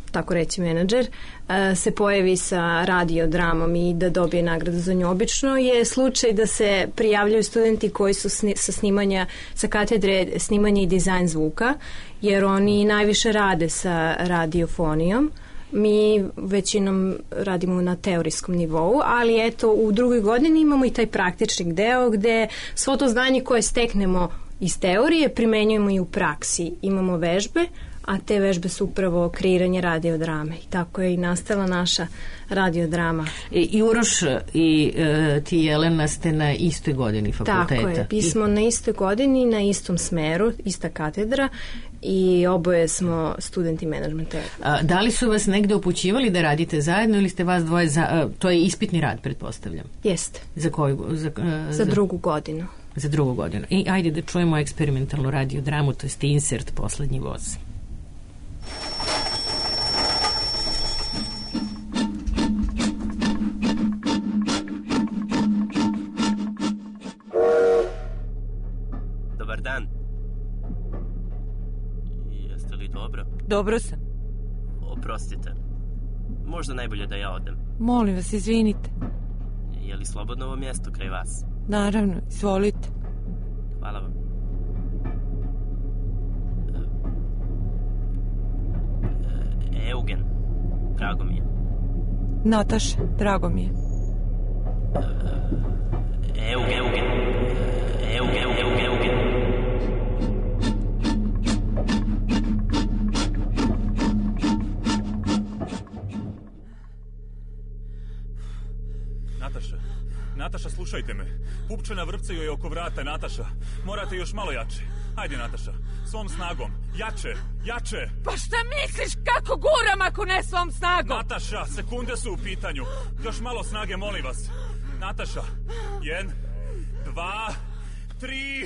tako reći menadžer, se pojavi sa radiodramom i da dobije nagradu za nju. Obično je slučaj da se prijavljaju studenti koji su sni, sa snimanja, sa katedre snimanja i dizajn zvuka, jer oni najviše rade sa radiofonijom. Mi većinom radimo na teorijskom nivou, ali eto u drugoj godini imamo i taj praktični deo gde svo to znanje koje steknemo iz teorije primenjujemo i u praksi. Imamo vežbe, a te vežbe su upravo kreiranje radiodrame. I tako je i nastala naša radiodrama. I, i Uroš i e, ti Jelena ste na istoj godini fakulteta. Tako je, mi smo I... na istoj godini, na istom smeru, ista katedra i oboje smo studenti menadžmenta. A, da li su vas negde upućivali da radite zajedno ili ste vas dvoje, za, a, to je ispitni rad, pretpostavljam? Jeste. Za koju? Za, a, za drugu godinu. Za drugu godinu. I ajde da čujemo eksperimentalnu radiodramu, to jest insert Poslednji voz. Dobar dan. Jeste li dobro? Dobro sam. Oprostite. Možda najbolje da ja odem. Molim vas, izvinite. Je li slobodno ovo mjesto kraj vas? Naravno, izvolite. Hvala vam. E, Eugen, drago mi je. Nataša, drago mi je. Eugen, Eugen. Eugen, Eugen, Eugen. Nataša, Nataša, slušajte me. Pupčana vrpca joj oko vrata, Nataša. Morate još malo jače. Ajde, Nataša, svom snagom. Jače, jače. Pa šta misliš, kako guram ako ne svom snagom? Nataša, sekunde su u pitanju. Još malo snage, molim vas. Nataša, jedan, dva, tri...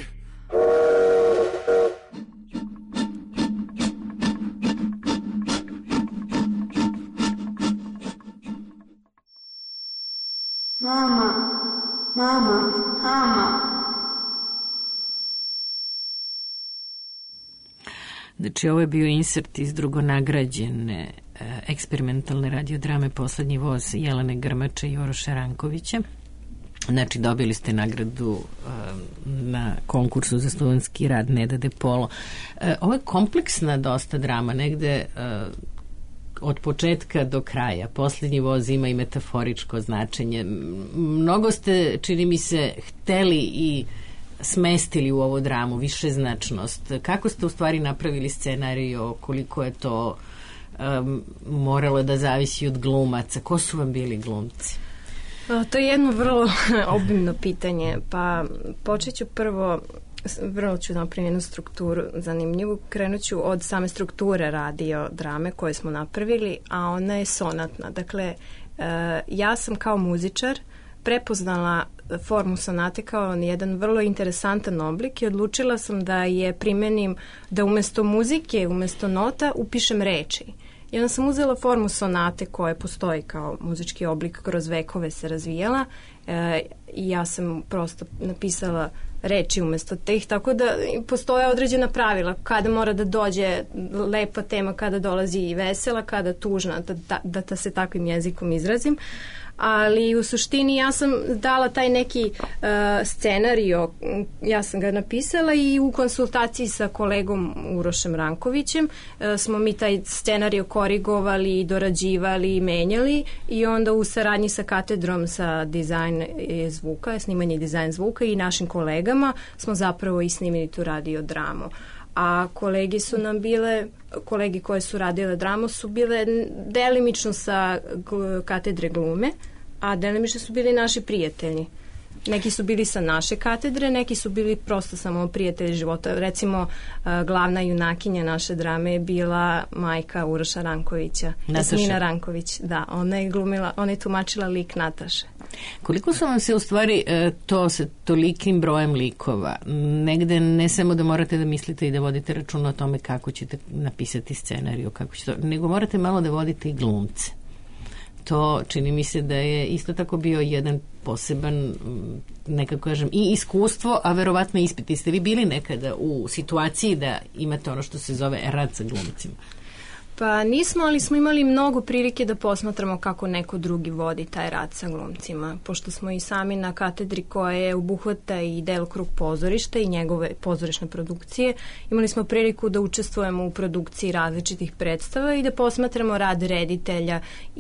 Mama, mama, mama. Znači, ovo je bio insert iz drugonagrađene e, eksperimentalne radiodrame Poslednji voz Jelene Grmače i Uroša Rankovića. Znači, dobili ste nagradu uh, na konkursu za studentski rad Neda de Polo. Uh, ovo je kompleksna dosta drama, negde uh, od početka do kraja. Poslednji voz ima i metaforičko značenje. Mnogo ste, čini mi se, hteli i smestili u ovu dramu, višeznačnost. Kako ste u stvari napravili scenariju, koliko je to um, moralo da zavisi od glumaca? Ko su vam bili glumci? To je jedno vrlo obimno pitanje, pa počet ću prvo, vrlo ću napraviti jednu strukturu zanimljivu, krenut ću od same strukture radio drame koje smo napravili, a ona je sonatna. Dakle, ja sam kao muzičar prepoznala formu sonate kao jedan vrlo interesantan oblik i odlučila sam da je primenim, da umesto muzike, umesto nota upišem reči. I onda sam uzela formu sonate koja postoji kao muzički oblik, kroz vekove se razvijala e, i ja sam prosto napisala reči umesto teh, tako da postoje određena pravila kada mora da dođe lepa tema, kada dolazi i vesela, kada tužna, da, da, da, da se takvim jezikom izrazim. Ali u suštini ja sam dala taj neki uh, scenario, ja sam ga napisala i u konsultaciji sa kolegom Urošem Rankovićem uh, smo mi taj scenario korigovali, dorađivali i menjali i onda u saradnji sa katedrom sa dizajn zvuka, snimanje i dizajn zvuka i našim kolegama smo zapravo i snimili tu radiodramu. A kolegi su nam bile, kolegi koje su radile dramu su bile delimično sa katedre glume, a delimično su bili naši prijatelji. Neki su bili sa naše katedre, neki su bili prosto samo prijatelji života. Recimo, glavna junakinja naše drame je bila majka Uroša Rankovića, Jasmina Ranković. Da, ona je glumila, ona je tumačila lik Nataše. Koliko su vam se u stvari to sa tolikim brojem likova, negde ne samo da morate da mislite i da vodite račun o tome kako ćete napisati scenariju, kako ćete, nego morate malo da vodite i glumce. To čini mi se da je isto tako bio jedan poseban, nekako kažem, i iskustvo, a verovatno ispit. Ste vi bili nekada u situaciji da imate ono što se zove rad sa glumcima? Pa Pa nismo, ali smo imali mnogo prilike da posmatramo kako neko drugi vodi taj rad sa glumcima, pošto smo i sami na katedri koja obuhvata i delokrug pozorišta i njegove pozorišne produkcije. Imali smo priliku da učestvujemo u produkciji različitih predstava i da posmatramo rad reditelja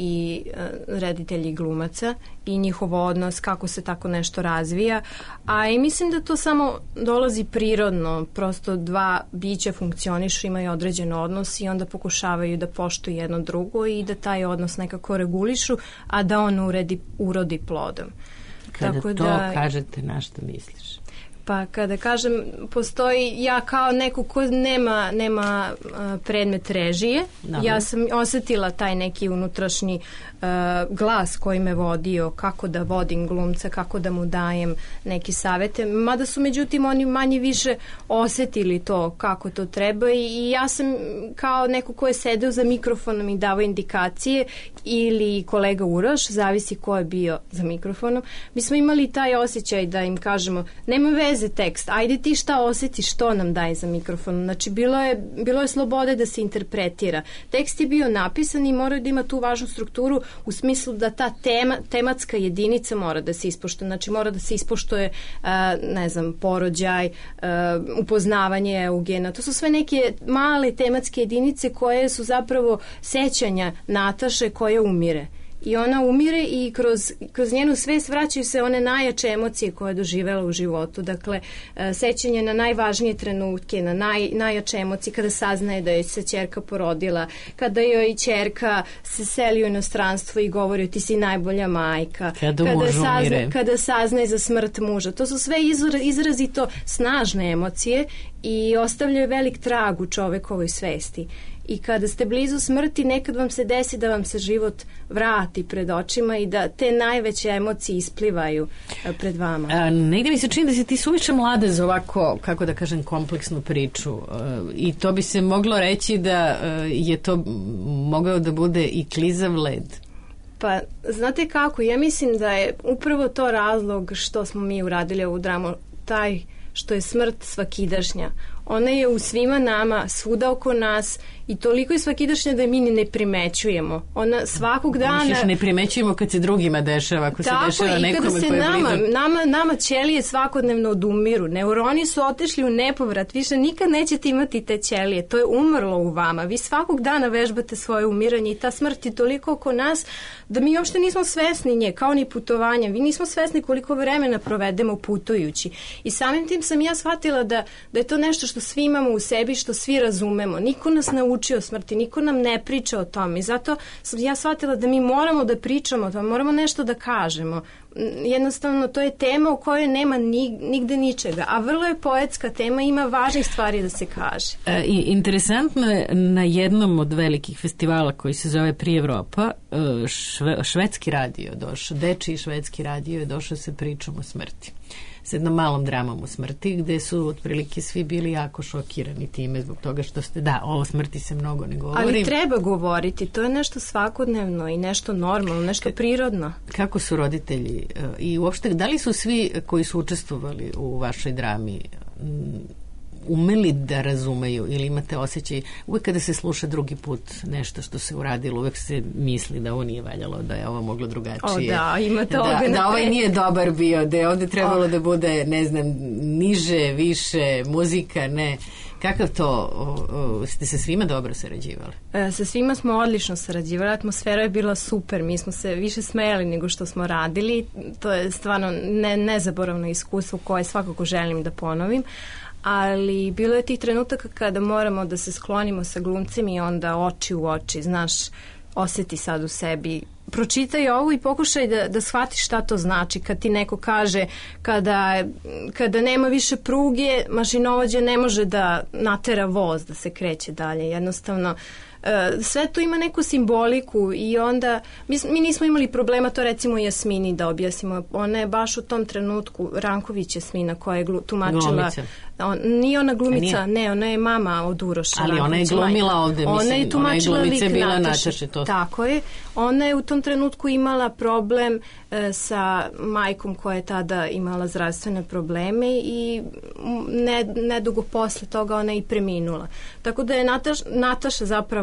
i uh, reditelja i glumaca i njihov odnos, kako se tako nešto razvija. A i mislim da to samo dolazi prirodno, prosto dva bića funkcionišu, imaju određen odnos i onda pokušavaju da poštuju jedno drugo i da taj odnos nekako regulišu, a da on uredi, urodi plodom. Kada Tako to da, kažete, na što misliš? Pa kada kažem, postoji ja kao neko ko nema, nema uh, predmet režije, Dobre. ja sam osetila taj neki unutrašnji uh, glas koji me vodio, kako da vodim glumca, kako da mu dajem neki savete, mada su međutim oni manje više osetili to kako to treba i, i ja sam kao neko ko je sedeo za mikrofonom i davao indikacije ili kolega Uroš, zavisi ko je bio za mikrofonom, mi smo imali taj osjećaj da im kažemo, nema veze tekst, ajde ti šta osjetiš, što nam daje za mikrofon. Znači, bilo je, bilo je slobode da se interpretira. Tekst je bio napisan i mora da ima tu važnu strukturu u smislu da ta tema, tematska jedinica mora da se ispoštuje. Znači, mora da se ispoštuje, uh, ne znam, porođaj, uh, upoznavanje Eugena. To su sve neke male tematske jedinice koje su zapravo sećanja Nataše koja umire. I ona umire i kroz, kroz njenu svest vraćaju se one najjače emocije koje je doživela u životu. Dakle, sećanje na najvažnije trenutke, na naj, najjače emocije kada saznaje da je se ćerka porodila, kada joj ćerka se seli u inostranstvo i govori ti si najbolja majka, kada, kada, sazna, kada saznaje za smrt muža. To su sve izra, izrazito snažne emocije i ostavljaju velik trag u čovekovoj svesti. I kada ste blizu smrti, nekad vam se desi da vam se život vrati pred očima i da te najveće emocije isplivaju pred vama. A, negdje mi se čini da si ti suviše mlada za ovako, kako da kažem, kompleksnu priču. A, I to bi se moglo reći da a, je to mogao da bude i klizav led. Pa, znate kako, ja mislim da je upravo to razlog što smo mi uradili ovu dramu, taj što je smrt svakidašnja. Ona je u svima nama, svuda oko nas i toliko je svakidašnja da je mi ne primećujemo. Ona svakog dana... Misliš, ne primećujemo kad se drugima dešava, ako tako se dešava nekome koji je blizu. Nama, nama, nama ćelije svakodnevno odumiru. Neuroni su otišli u nepovrat. Više nikad nećete imati te ćelije. To je umrlo u vama. Vi svakog dana vežbate svoje umiranje i ta smrt je toliko oko nas da mi uopšte nismo svesni nje, kao ni putovanja. Vi nismo svesni koliko vremena provedemo putujući. I samim tim sam ja shvatila da, da je to nešto što svi imamo u sebi, što svi razumemo. Niko nas ne uči o smrti, niko nam ne priča o tom. I zato sam ja shvatila da mi moramo da pričamo o tom, moramo nešto da kažemo. Jednostavno, to je tema u kojoj nema ni, nigde ničega, a vrlo je poetska tema, ima važnih stvari da se kaže. E, i interesantno je, na jednom od velikih festivala koji se zove Pri Evropa, šve, švedski radio došao, dečiji švedski radio je došao sa pričom o smrti. S jednom malom dramom o smrti, gde su otprilike svi bili jako šokirani time zbog toga što ste, da, o smrti se mnogo ne govori. Ali treba govoriti, to je nešto svakodnevno i nešto normalno, nešto prirodno. Kako su roditelji i uopšte, da li su svi koji su učestvovali u vašoj drami umeli da razumeju ili imate osjećaj, uvek kada se sluša drugi put nešto što se uradilo, uvek se misli da ovo nije valjalo, da je ovo moglo drugačije. O da, imate da, ovdje. Da ovaj nije dobar bio, da je ovdje trebalo o. da bude, ne znam, niže, više, muzika, ne. Kakav to, o, o, ste se svima dobro sarađivali? E, sa svima smo odlično sarađivali, atmosfera je bila super, mi smo se više smejali nego što smo radili, to je stvarno ne, nezaboravno iskustvo koje svakako želim da ponovim. Ali bilo je tih trenutaka kada moramo da se sklonimo sa glumcem i onda oči u oči, znaš, osjeti sad u sebi, pročitaj ovo i pokušaj da, da shvatiš šta to znači kad ti neko kaže kada, kada nema više pruge, mašinovođa ne može da natera voz da se kreće dalje, jednostavno sve to ima neku simboliku i onda mi, mi nismo imali problema to recimo Jasmini da objasnimo, ona je baš u tom trenutku Ranković Jasmina koja je glu, tumačila on, nije ona glumica, ne, ona je mama od Uroša. Ali ona je glumila ovde, ona mislim, je tumačila ona je lik bila Nataše. Nataše, to. Tako je, ona je u tom trenutku imala problem e, sa majkom koja je tada imala zdravstvene probleme i ne, nedugo posle toga ona je i preminula. Tako da je Nataš, Nataša zapravo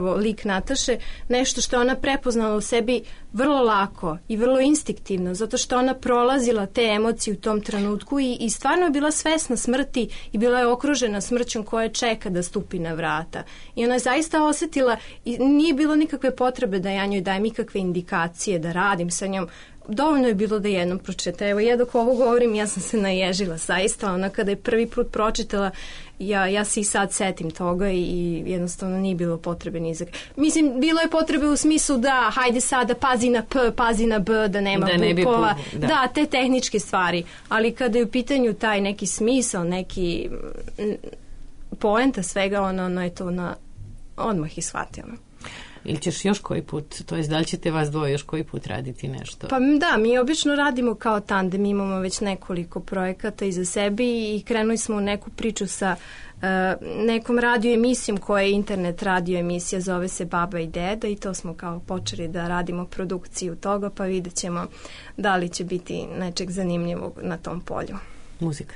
zapravo lik Nataše nešto što ona prepoznala u sebi vrlo lako i vrlo instinktivno, zato što ona prolazila te emocije u tom trenutku i, i stvarno je bila svesna smrti i bila je okružena smrćom koja čeka da stupi na vrata. I ona je zaista osjetila, i nije bilo nikakve potrebe da ja njoj dajem ikakve indikacije, da radim sa njom. Dovoljno je bilo da jednom pročita. Evo, ja dok ovo govorim, ja sam se naježila. Zaista, ona kada je prvi put pročitala, ja, ja se i sad setim toga i, i jednostavno nije bilo potrebe ni za... Mislim, bilo je potrebe u smislu da, hajde sada, pazi na P, pazi na B, da nema da ne bukova. Bu, da. da, te tehničke stvari. Ali kada je u pitanju taj neki smisao, neki m, poenta svega, ona, ona je to na, odmah i shvatila. Ili ćeš još koji put, to je da li ćete vas dvoje još koji put raditi nešto? Pa da, mi obično radimo kao tandem, imamo već nekoliko projekata iza sebi i krenuli smo u neku priču sa uh, nekom radio emisijom koja je internet radio emisija, zove se Baba i Deda i to smo kao počeli da radimo produkciju toga, pa vidjet ćemo da li će biti nečeg zanimljivog na tom polju. Muzika.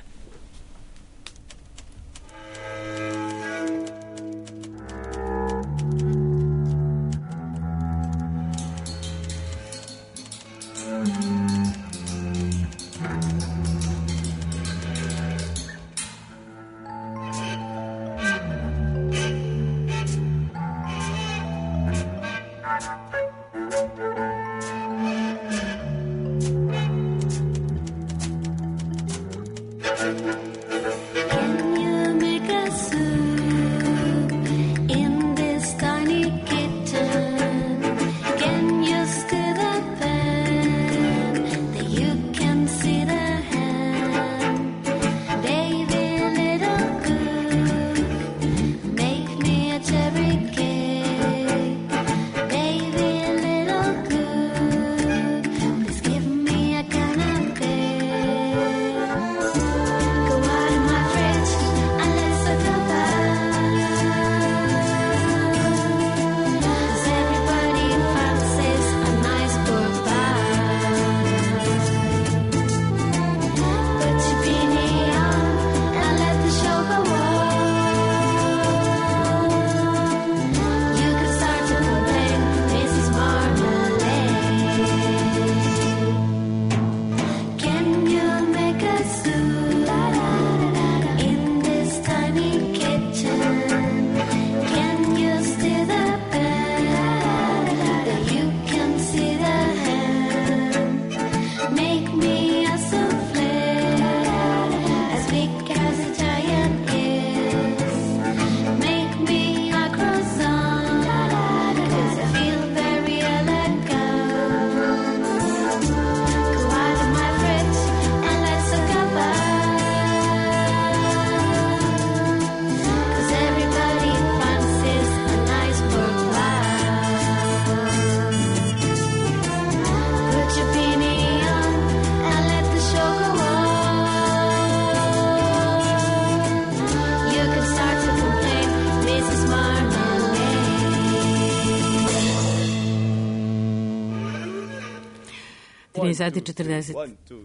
tri sati četrdeset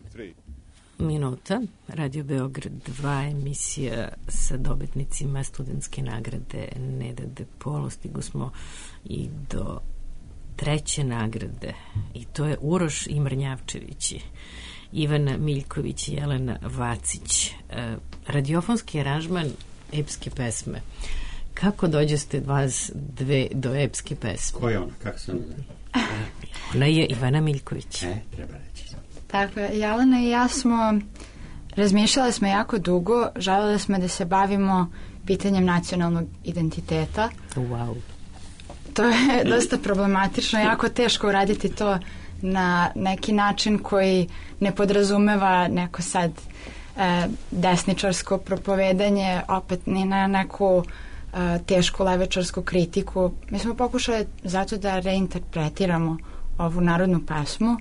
minuta. Radio Beograd dva, emisija sa dobitnicima studentske nagrade Neda De Polo. Stigo smo i do treće nagrade i to je Uroš Imrnjavčević, Ivana Miljković i Jelena Vacić. E, radiofonski aranžman epske pesme. Kako dođeste vas dve do epske pesme? Ko je ona? Kako se ona zove? Ona je Ivana Miljković. E, treba reći. Tako je, Jelena i ja smo razmišljale smo jako dugo, željeli smo da se bavimo pitanjem nacionalnog identiteta. Wow. To je dosta problematično, jako teško uraditi to na neki način koji ne podrazumeva neko sad e, desničarsko propovedanje, opet ni na neku e, tešku levičarsku kritiku. Mi smo pokušali zato da reinterpretiramo ovu narodnu pesmu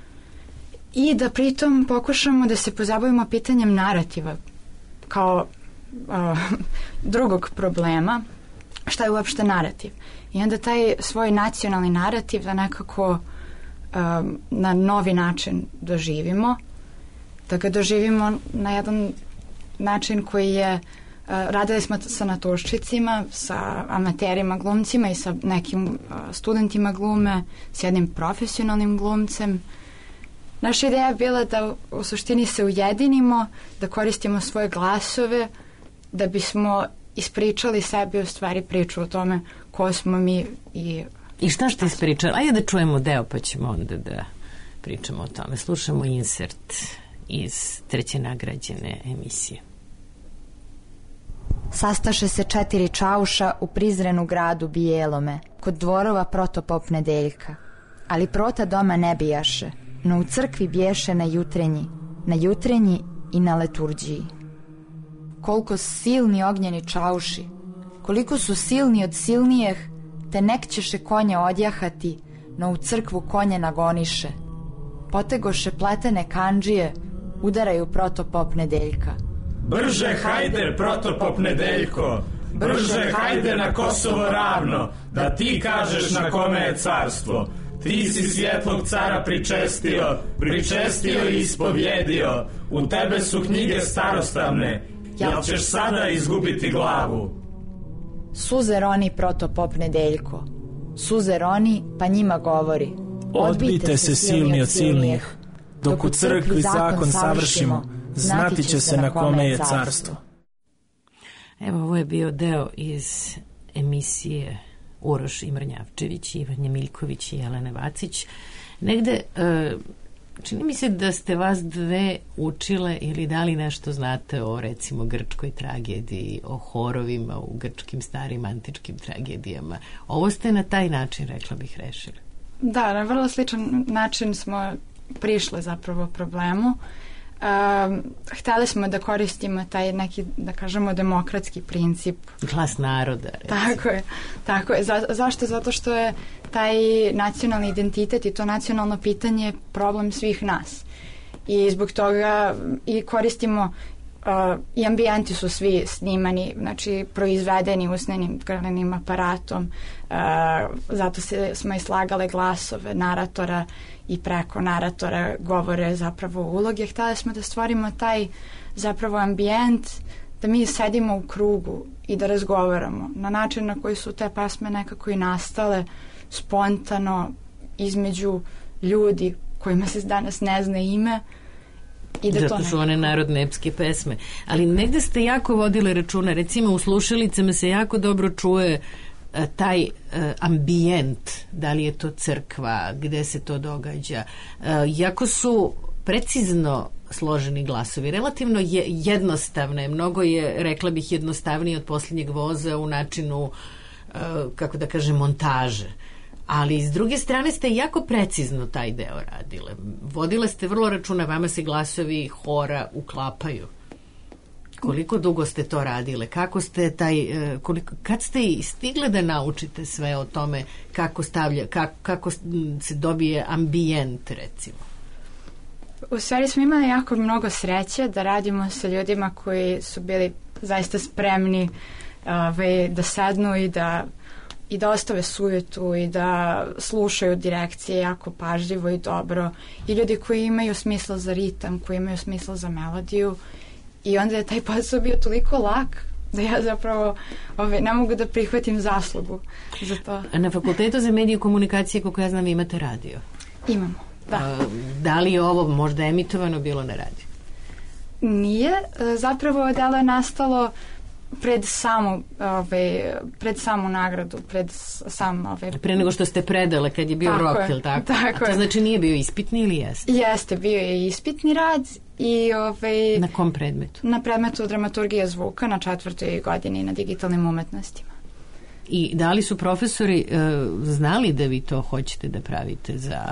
i da pritom pokušamo da se pozabavimo pitanjem narativa kao o, drugog problema, šta je uopšte narativ. I onda taj svoj nacionalni narativ da nekako um, na novi način doživimo, da ga doživimo na jedan način koji je radili smo sa natuščicima, sa amaterima glumcima i sa nekim studentima glume, s jednim profesionalnim glumcem. Naša ideja je bila da u suštini se ujedinimo, da koristimo svoje glasove, da bismo ispričali sebi u stvari priču o tome ko smo mi i... I šta ste ispričali? Ajde da čujemo deo pa ćemo onda da pričamo o tome. Slušamo insert iz treće nagrađene emisije. Sastaše se četiri čauša u prizrenu gradu Bijelome, kod dvorova protopop Nedeljka. Ali prota doma ne bijaše, no u crkvi biješe na jutrenji, na jutrenji i na leturđiji. Koliko silni ognjeni čauši, koliko su silni od silnijeh, te nek ćeše konje odjahati, no u crkvu konje nagoniše. Potegoše pletene kandžije, udaraju protopop Nedeljka. Brže hajde, protopop Nedeljko, brže hajde na Kosovo ravno, da ti kažeš na kome je carstvo. Ti si svjetlog cara pričestio, pričestio i ispovjedio, u tebe su knjige starostavne, jel ćeš sada izgubiti glavu? Suze roni protopop Nedeljko, suze roni pa njima govori. Odbijte se silni od silnijih, dok u crkvi zakon savršimo, znati će se na kome je carstvo. Evo, ovo je bio deo iz emisije Uroš Imrnjavčević, Ivanje Miljković i Jelene Vacić. Negde, čini mi se da ste vas dve učile ili da li nešto znate o, recimo, grčkoj tragediji, o horovima u grčkim starim antičkim tragedijama. Ovo ste na taj način, rekla bih, rešili. Da, na vrlo sličan način smo prišli zapravo problemu. Um, hteli smo da koristimo taj neki, da kažemo, demokratski princip. Glas naroda. Recimo. Tako je. Tako je. Za, zašto? Zato što je taj nacionalni identitet i to nacionalno pitanje problem svih nas. I zbog toga i koristimo uh, i ambijenti su svi snimani, znači proizvedeni usnenim krvnim aparatom. Uh, zato se, smo i slagale glasove naratora i preko naratora govore zapravo uloge. Htjeli smo da stvorimo taj zapravo ambijent, da mi sedimo u krugu i da razgovaramo na način na koji su te pesme nekako i nastale spontano između ljudi kojima se danas ne zna ime. I da Zato to su one narodne epske pesme. Ali negde ste jako vodile računa, recimo u slušalicama se jako dobro čuje taj uh, ambijent, da li je to crkva, gde se to događa. Uh, jako su precizno složeni glasovi, relativno je jednostavne, mnogo je, rekla bih, jednostavnije od posljednjeg voza u načinu, uh, kako da kažem, montaže. Ali s druge strane ste jako precizno taj deo radile. Vodile ste vrlo računa, vama se glasovi hora uklapaju. Koliko dugo ste to radile? Kako ste taj, koliko, kad ste stigle da naučite sve o tome kako stavlja, kako, kako se dobije ambijent, recimo? U stvari smo imali jako mnogo sreće da radimo sa ljudima koji su bili zaista spremni ove, da sednu i da i da ostave sujetu i da slušaju direkcije jako pažljivo i dobro. I ljudi koji imaju smisla za ritam, koji imaju smisla za melodiju. I onda je taj posao bio toliko lak da ja zapravo ove, ne mogu da prihvatim zaslugu za to. Na Fakultetu za medije i komunikacije, koliko ja znam, imate radio. Imamo, da. A, da li je ovo možda emitovano bilo na radiju? Nije. Zapravo delo je nastalo pred samu, ove, pred samu nagradu, pred sam... Ove... Pre nego što ste predale kad je bio tako rok, je, ili tako? tako A to je. znači nije bio ispitni ili jeste? Jeste, bio je ispitni rad i... Ove, na kom predmetu? Na predmetu dramaturgija zvuka na četvrtoj godini na digitalnim umetnostima. I da li su profesori uh, znali da vi to hoćete da pravite za...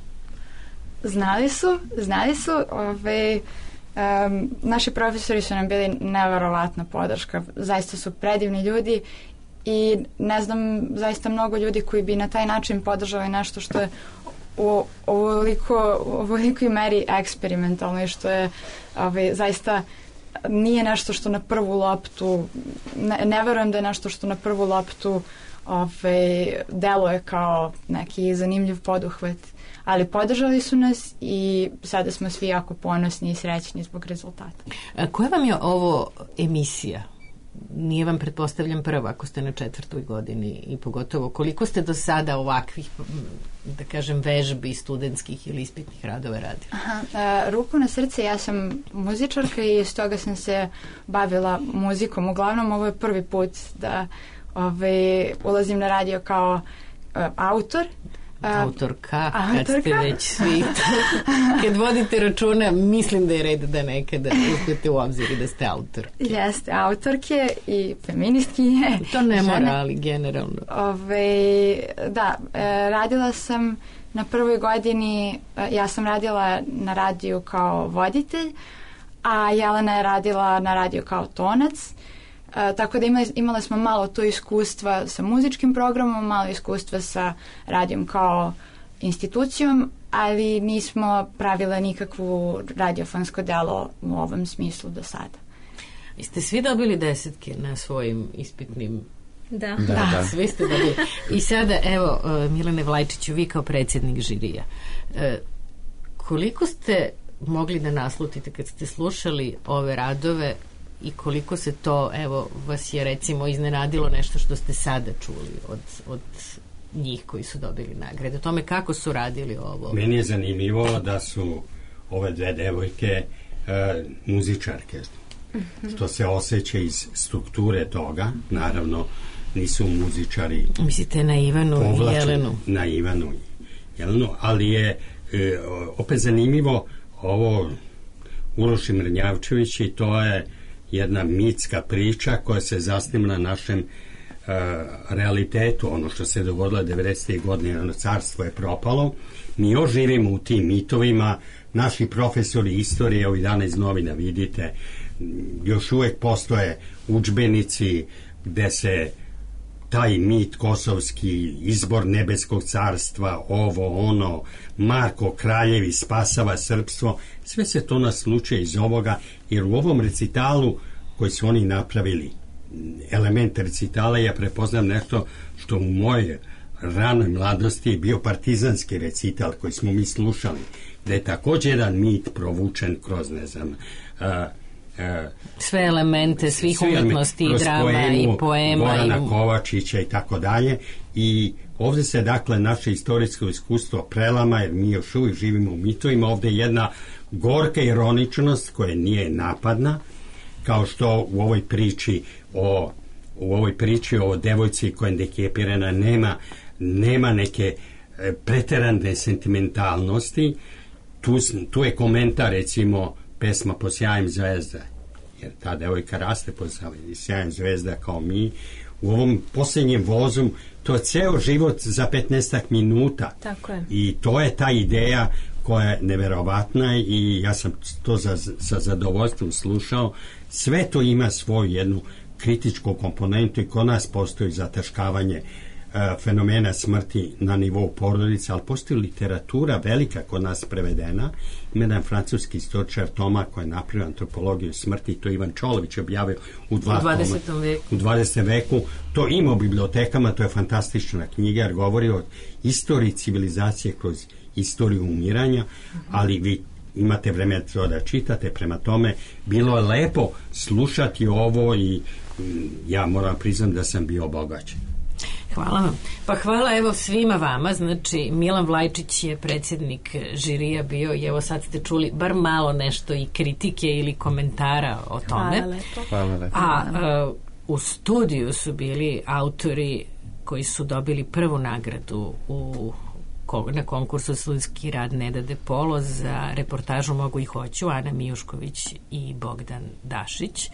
Znali su, znali su, ove... Um, naši profesori su nam bili neverovatna podrška, zaista su predivni ljudi i ne znam zaista mnogo ljudi koji bi na taj način podržali nešto što je u ovoliko, u ovolikoj meri eksperimentalno i što je ove, zaista nije nešto što na prvu loptu, ne, ne verujem da je nešto što na prvu loptu ove, deluje kao neki zanimljiv poduhvat. Ali podržali su nas i sada smo svi jako ponosni i srećni zbog rezultata. A koja vam je ovo emisija? nije vam, pretpostavljam, prva ako ste na četvrtoj godini i pogotovo koliko ste do sada ovakvih, da kažem, vežbi studentskih ili ispitnih radova radili? Aha, a, ruku na srce, ja sam muzičarka i s toga sam se bavila muzikom. Uglavnom, ovo je prvi put da ovaj, ulazim na radio kao a, autor. Autorka, autorka, kad ste već svi kad vodite računa, mislim da je red da nekada uzmete u obzir da ste autor. Jeste, autorke i feministkinje. To ne mora, ali generalno. Ove, da, e, radila sam na prvoj godini, e, ja sam radila na radiju kao voditelj, a Jelena je radila na radiju kao tonac. Uh, tako da imali, imali smo malo to iskustva sa muzičkim programom, malo iskustva sa radijom kao institucijom, ali nismo pravile nikakvu radiofonsko delo u ovom smislu do sada. Vi ste svi dobili desetke na svojim ispitnim... Da. Da, da. Svi ste dobili. I sada, evo, uh, Milane Vlajčiću, vi kao predsjednik žirija, uh, koliko ste mogli da naslutite kad ste slušali ove radove i koliko se to, evo, vas je recimo iznenadilo nešto što ste sada čuli od, od njih koji su dobili nagrade? O tome kako su radili ovo? Meni je zanimljivo da su ove dve devojke e, muzičarke, što se osjeća iz strukture toga. Naravno, nisu muzičari. Mislite na Ivanu povlaču, i Jelenu? Na Ivanu i Jelenu, ali je e, opet zanimljivo ovo Uroš Mrnjavčević, i to je jedna mitska priča koja se zasniva na našem uh, realitetu. Ono što se dogodilo devedesetih godina, ono carstvo je propalo. Mi još živimo u tim mitovima. Naši profesori istorije, ovih dana iz novina vidite, još uvek postoje udžbenici gde se taj mit kosovski, izbor nebeskog carstva, ovo, ono, Marko Kraljevi spasava srpstvo, sve se to naslučuje iz ovoga, jer u ovom recitalu koji su oni napravili, element recitala, ja prepoznam nešto što u mojoj ranoj mladosti je bio partizanski recital koji smo mi slušali, gde je također jedan mit provučen kroz, ne znam, uh, Uh, sve elemente svih umetnosti i drama poemu, i poema Gorana i... Kovačića i tako dalje, i ovdje se dakle naše istorijsko iskustvo prelama, jer mi još uvijek živimo u mitovima. Ovdje je jedna gorka ironičnost koja nije napadna, kao što u ovoj priči o u ovoj priči o devojci koja je hendikepirana nema, nema neke e, preterane sentimentalnosti. Tu, tu je komentar, recimo, pesma Po sjajem zvezda, jer ta devojka raste po sjajem zvezda kao mi. U ovom posljednjem vozu to je ceo život za petnaestak minuta. Tako je. I to je ta ideja koja je neverovatna, i ja sam to za, sa zadovoljstvom slušao. Sve to ima svoju jednu kritičku komponentu, i kod nas postoji zataškavanje uh, fenomena smrti na nivou porodice, ali postoji literatura velika kod nas prevedena. Ima jedan francuski istoričar Toma koji je napravio antropologiju smrti, to Ivan Čolović objavio u, dva u dvadesetom veku. U dvadesetom veku. To ima u bibliotekama, to je fantastična knjiga, jer govori o istoriji civilizacije kroz istoriju umiranja, ali vi imate vreme to da čitate, prema tome bilo je lepo slušati ovo, i ja moram priznam da sam bio obogaćen. Hvala vam. Pa hvala evo svima vama. Znači, Milan Vlajčić je predsjednik žirija bio, i evo sad ste čuli bar malo nešto i kritike ili komentara o tome. Hvala lepo. Hvala lepo. A uh, u studiju su bili autori koji su dobili prvu nagradu u na konkursu Studentski rad Neda De Polo za reportažu Mogu i hoću, Ana Mijušković i Bogdan Dašić.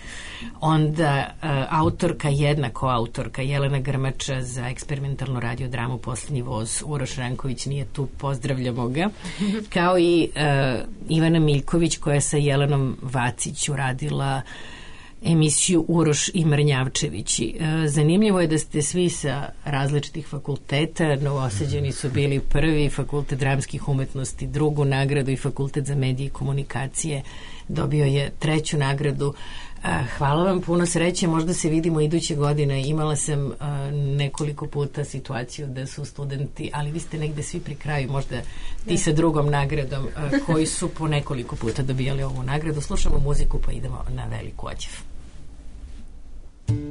Onda uh, autorka, jednako autorka Jelena Grmača za eksperimentalnu radiodramu Posljednji voz. Uroš Ranković nije tu, pozdravljamo ga. Kao i uh, Ivana Miljković koja je sa Jelenom Vacić uradila emisiju Uroš i Mrnjavčevići. Zanimljivo je da ste svi sa različitih fakulteta. Novosađeni su bili prvi, Fakultet dramskih umetnosti drugu nagradu, i Fakultet za medije i komunikacije dobio je treću nagradu. Hvala vam, puno sreće, možda se vidimo iduće godine. Imala sam uh, nekoliko puta situaciju da su studenti, ali vi ste negde svi pri kraju, možda ti sa drugom nagradom, uh, koji su po nekoliko puta dobijali ovu nagradu. Slušamo muziku pa idemo na Veliku Ođev.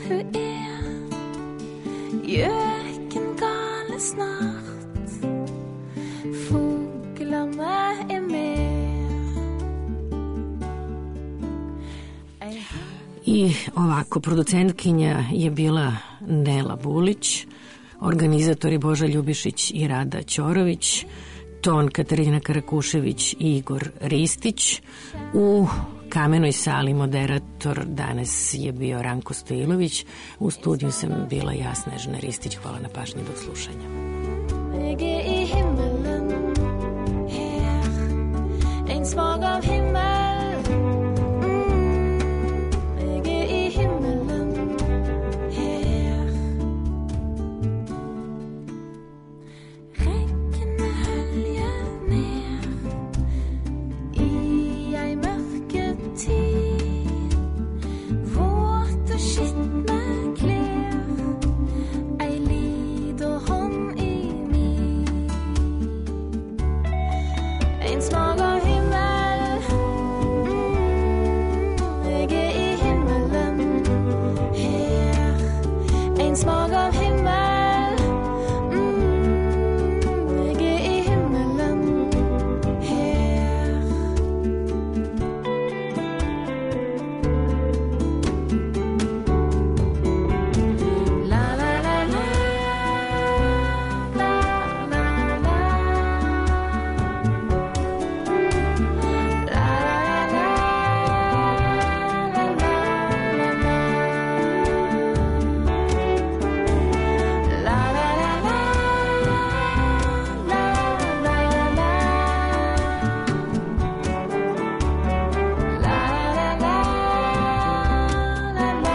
hun er. Gjøken gale snart, fuglene er med. I ovako, producentkinja je bila Nela Bulić, organizatori Boža Ljubišić i Rada Ćorović, ton Katarina Karakušević i Igor Ristić. U kamenoj sali moderator danas je bio Ranko Stojilović. U studiju sam bila ja, Snežana Ristić. Hvala na pažnji, do slušanja. Ligge i himmelen her, en smak av himmel. Mm, ligge i himmelen her. Rekkene høljer ned i ei mørketid. Våt og skitne klær, ei lita hånd i min. En smak av himmel, mm, jeg er i himmelen her. En smak av himmel, mm, jeg er i himmelen her. La la la la, la la la. La la la, la la la. La la la la, la la la. La la la, la la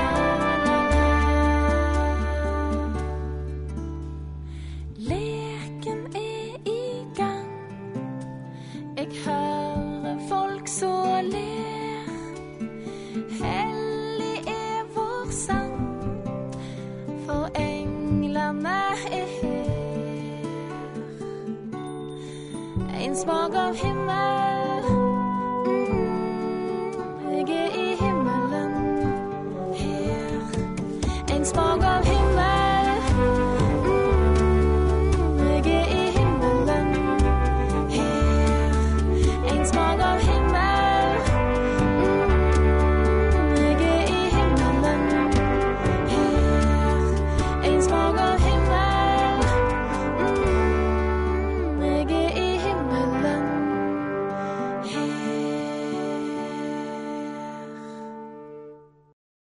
la. Leken er i gang. Jeg hører folk så ler. Hellig er vår sang, for englene er her. En smak av himmel,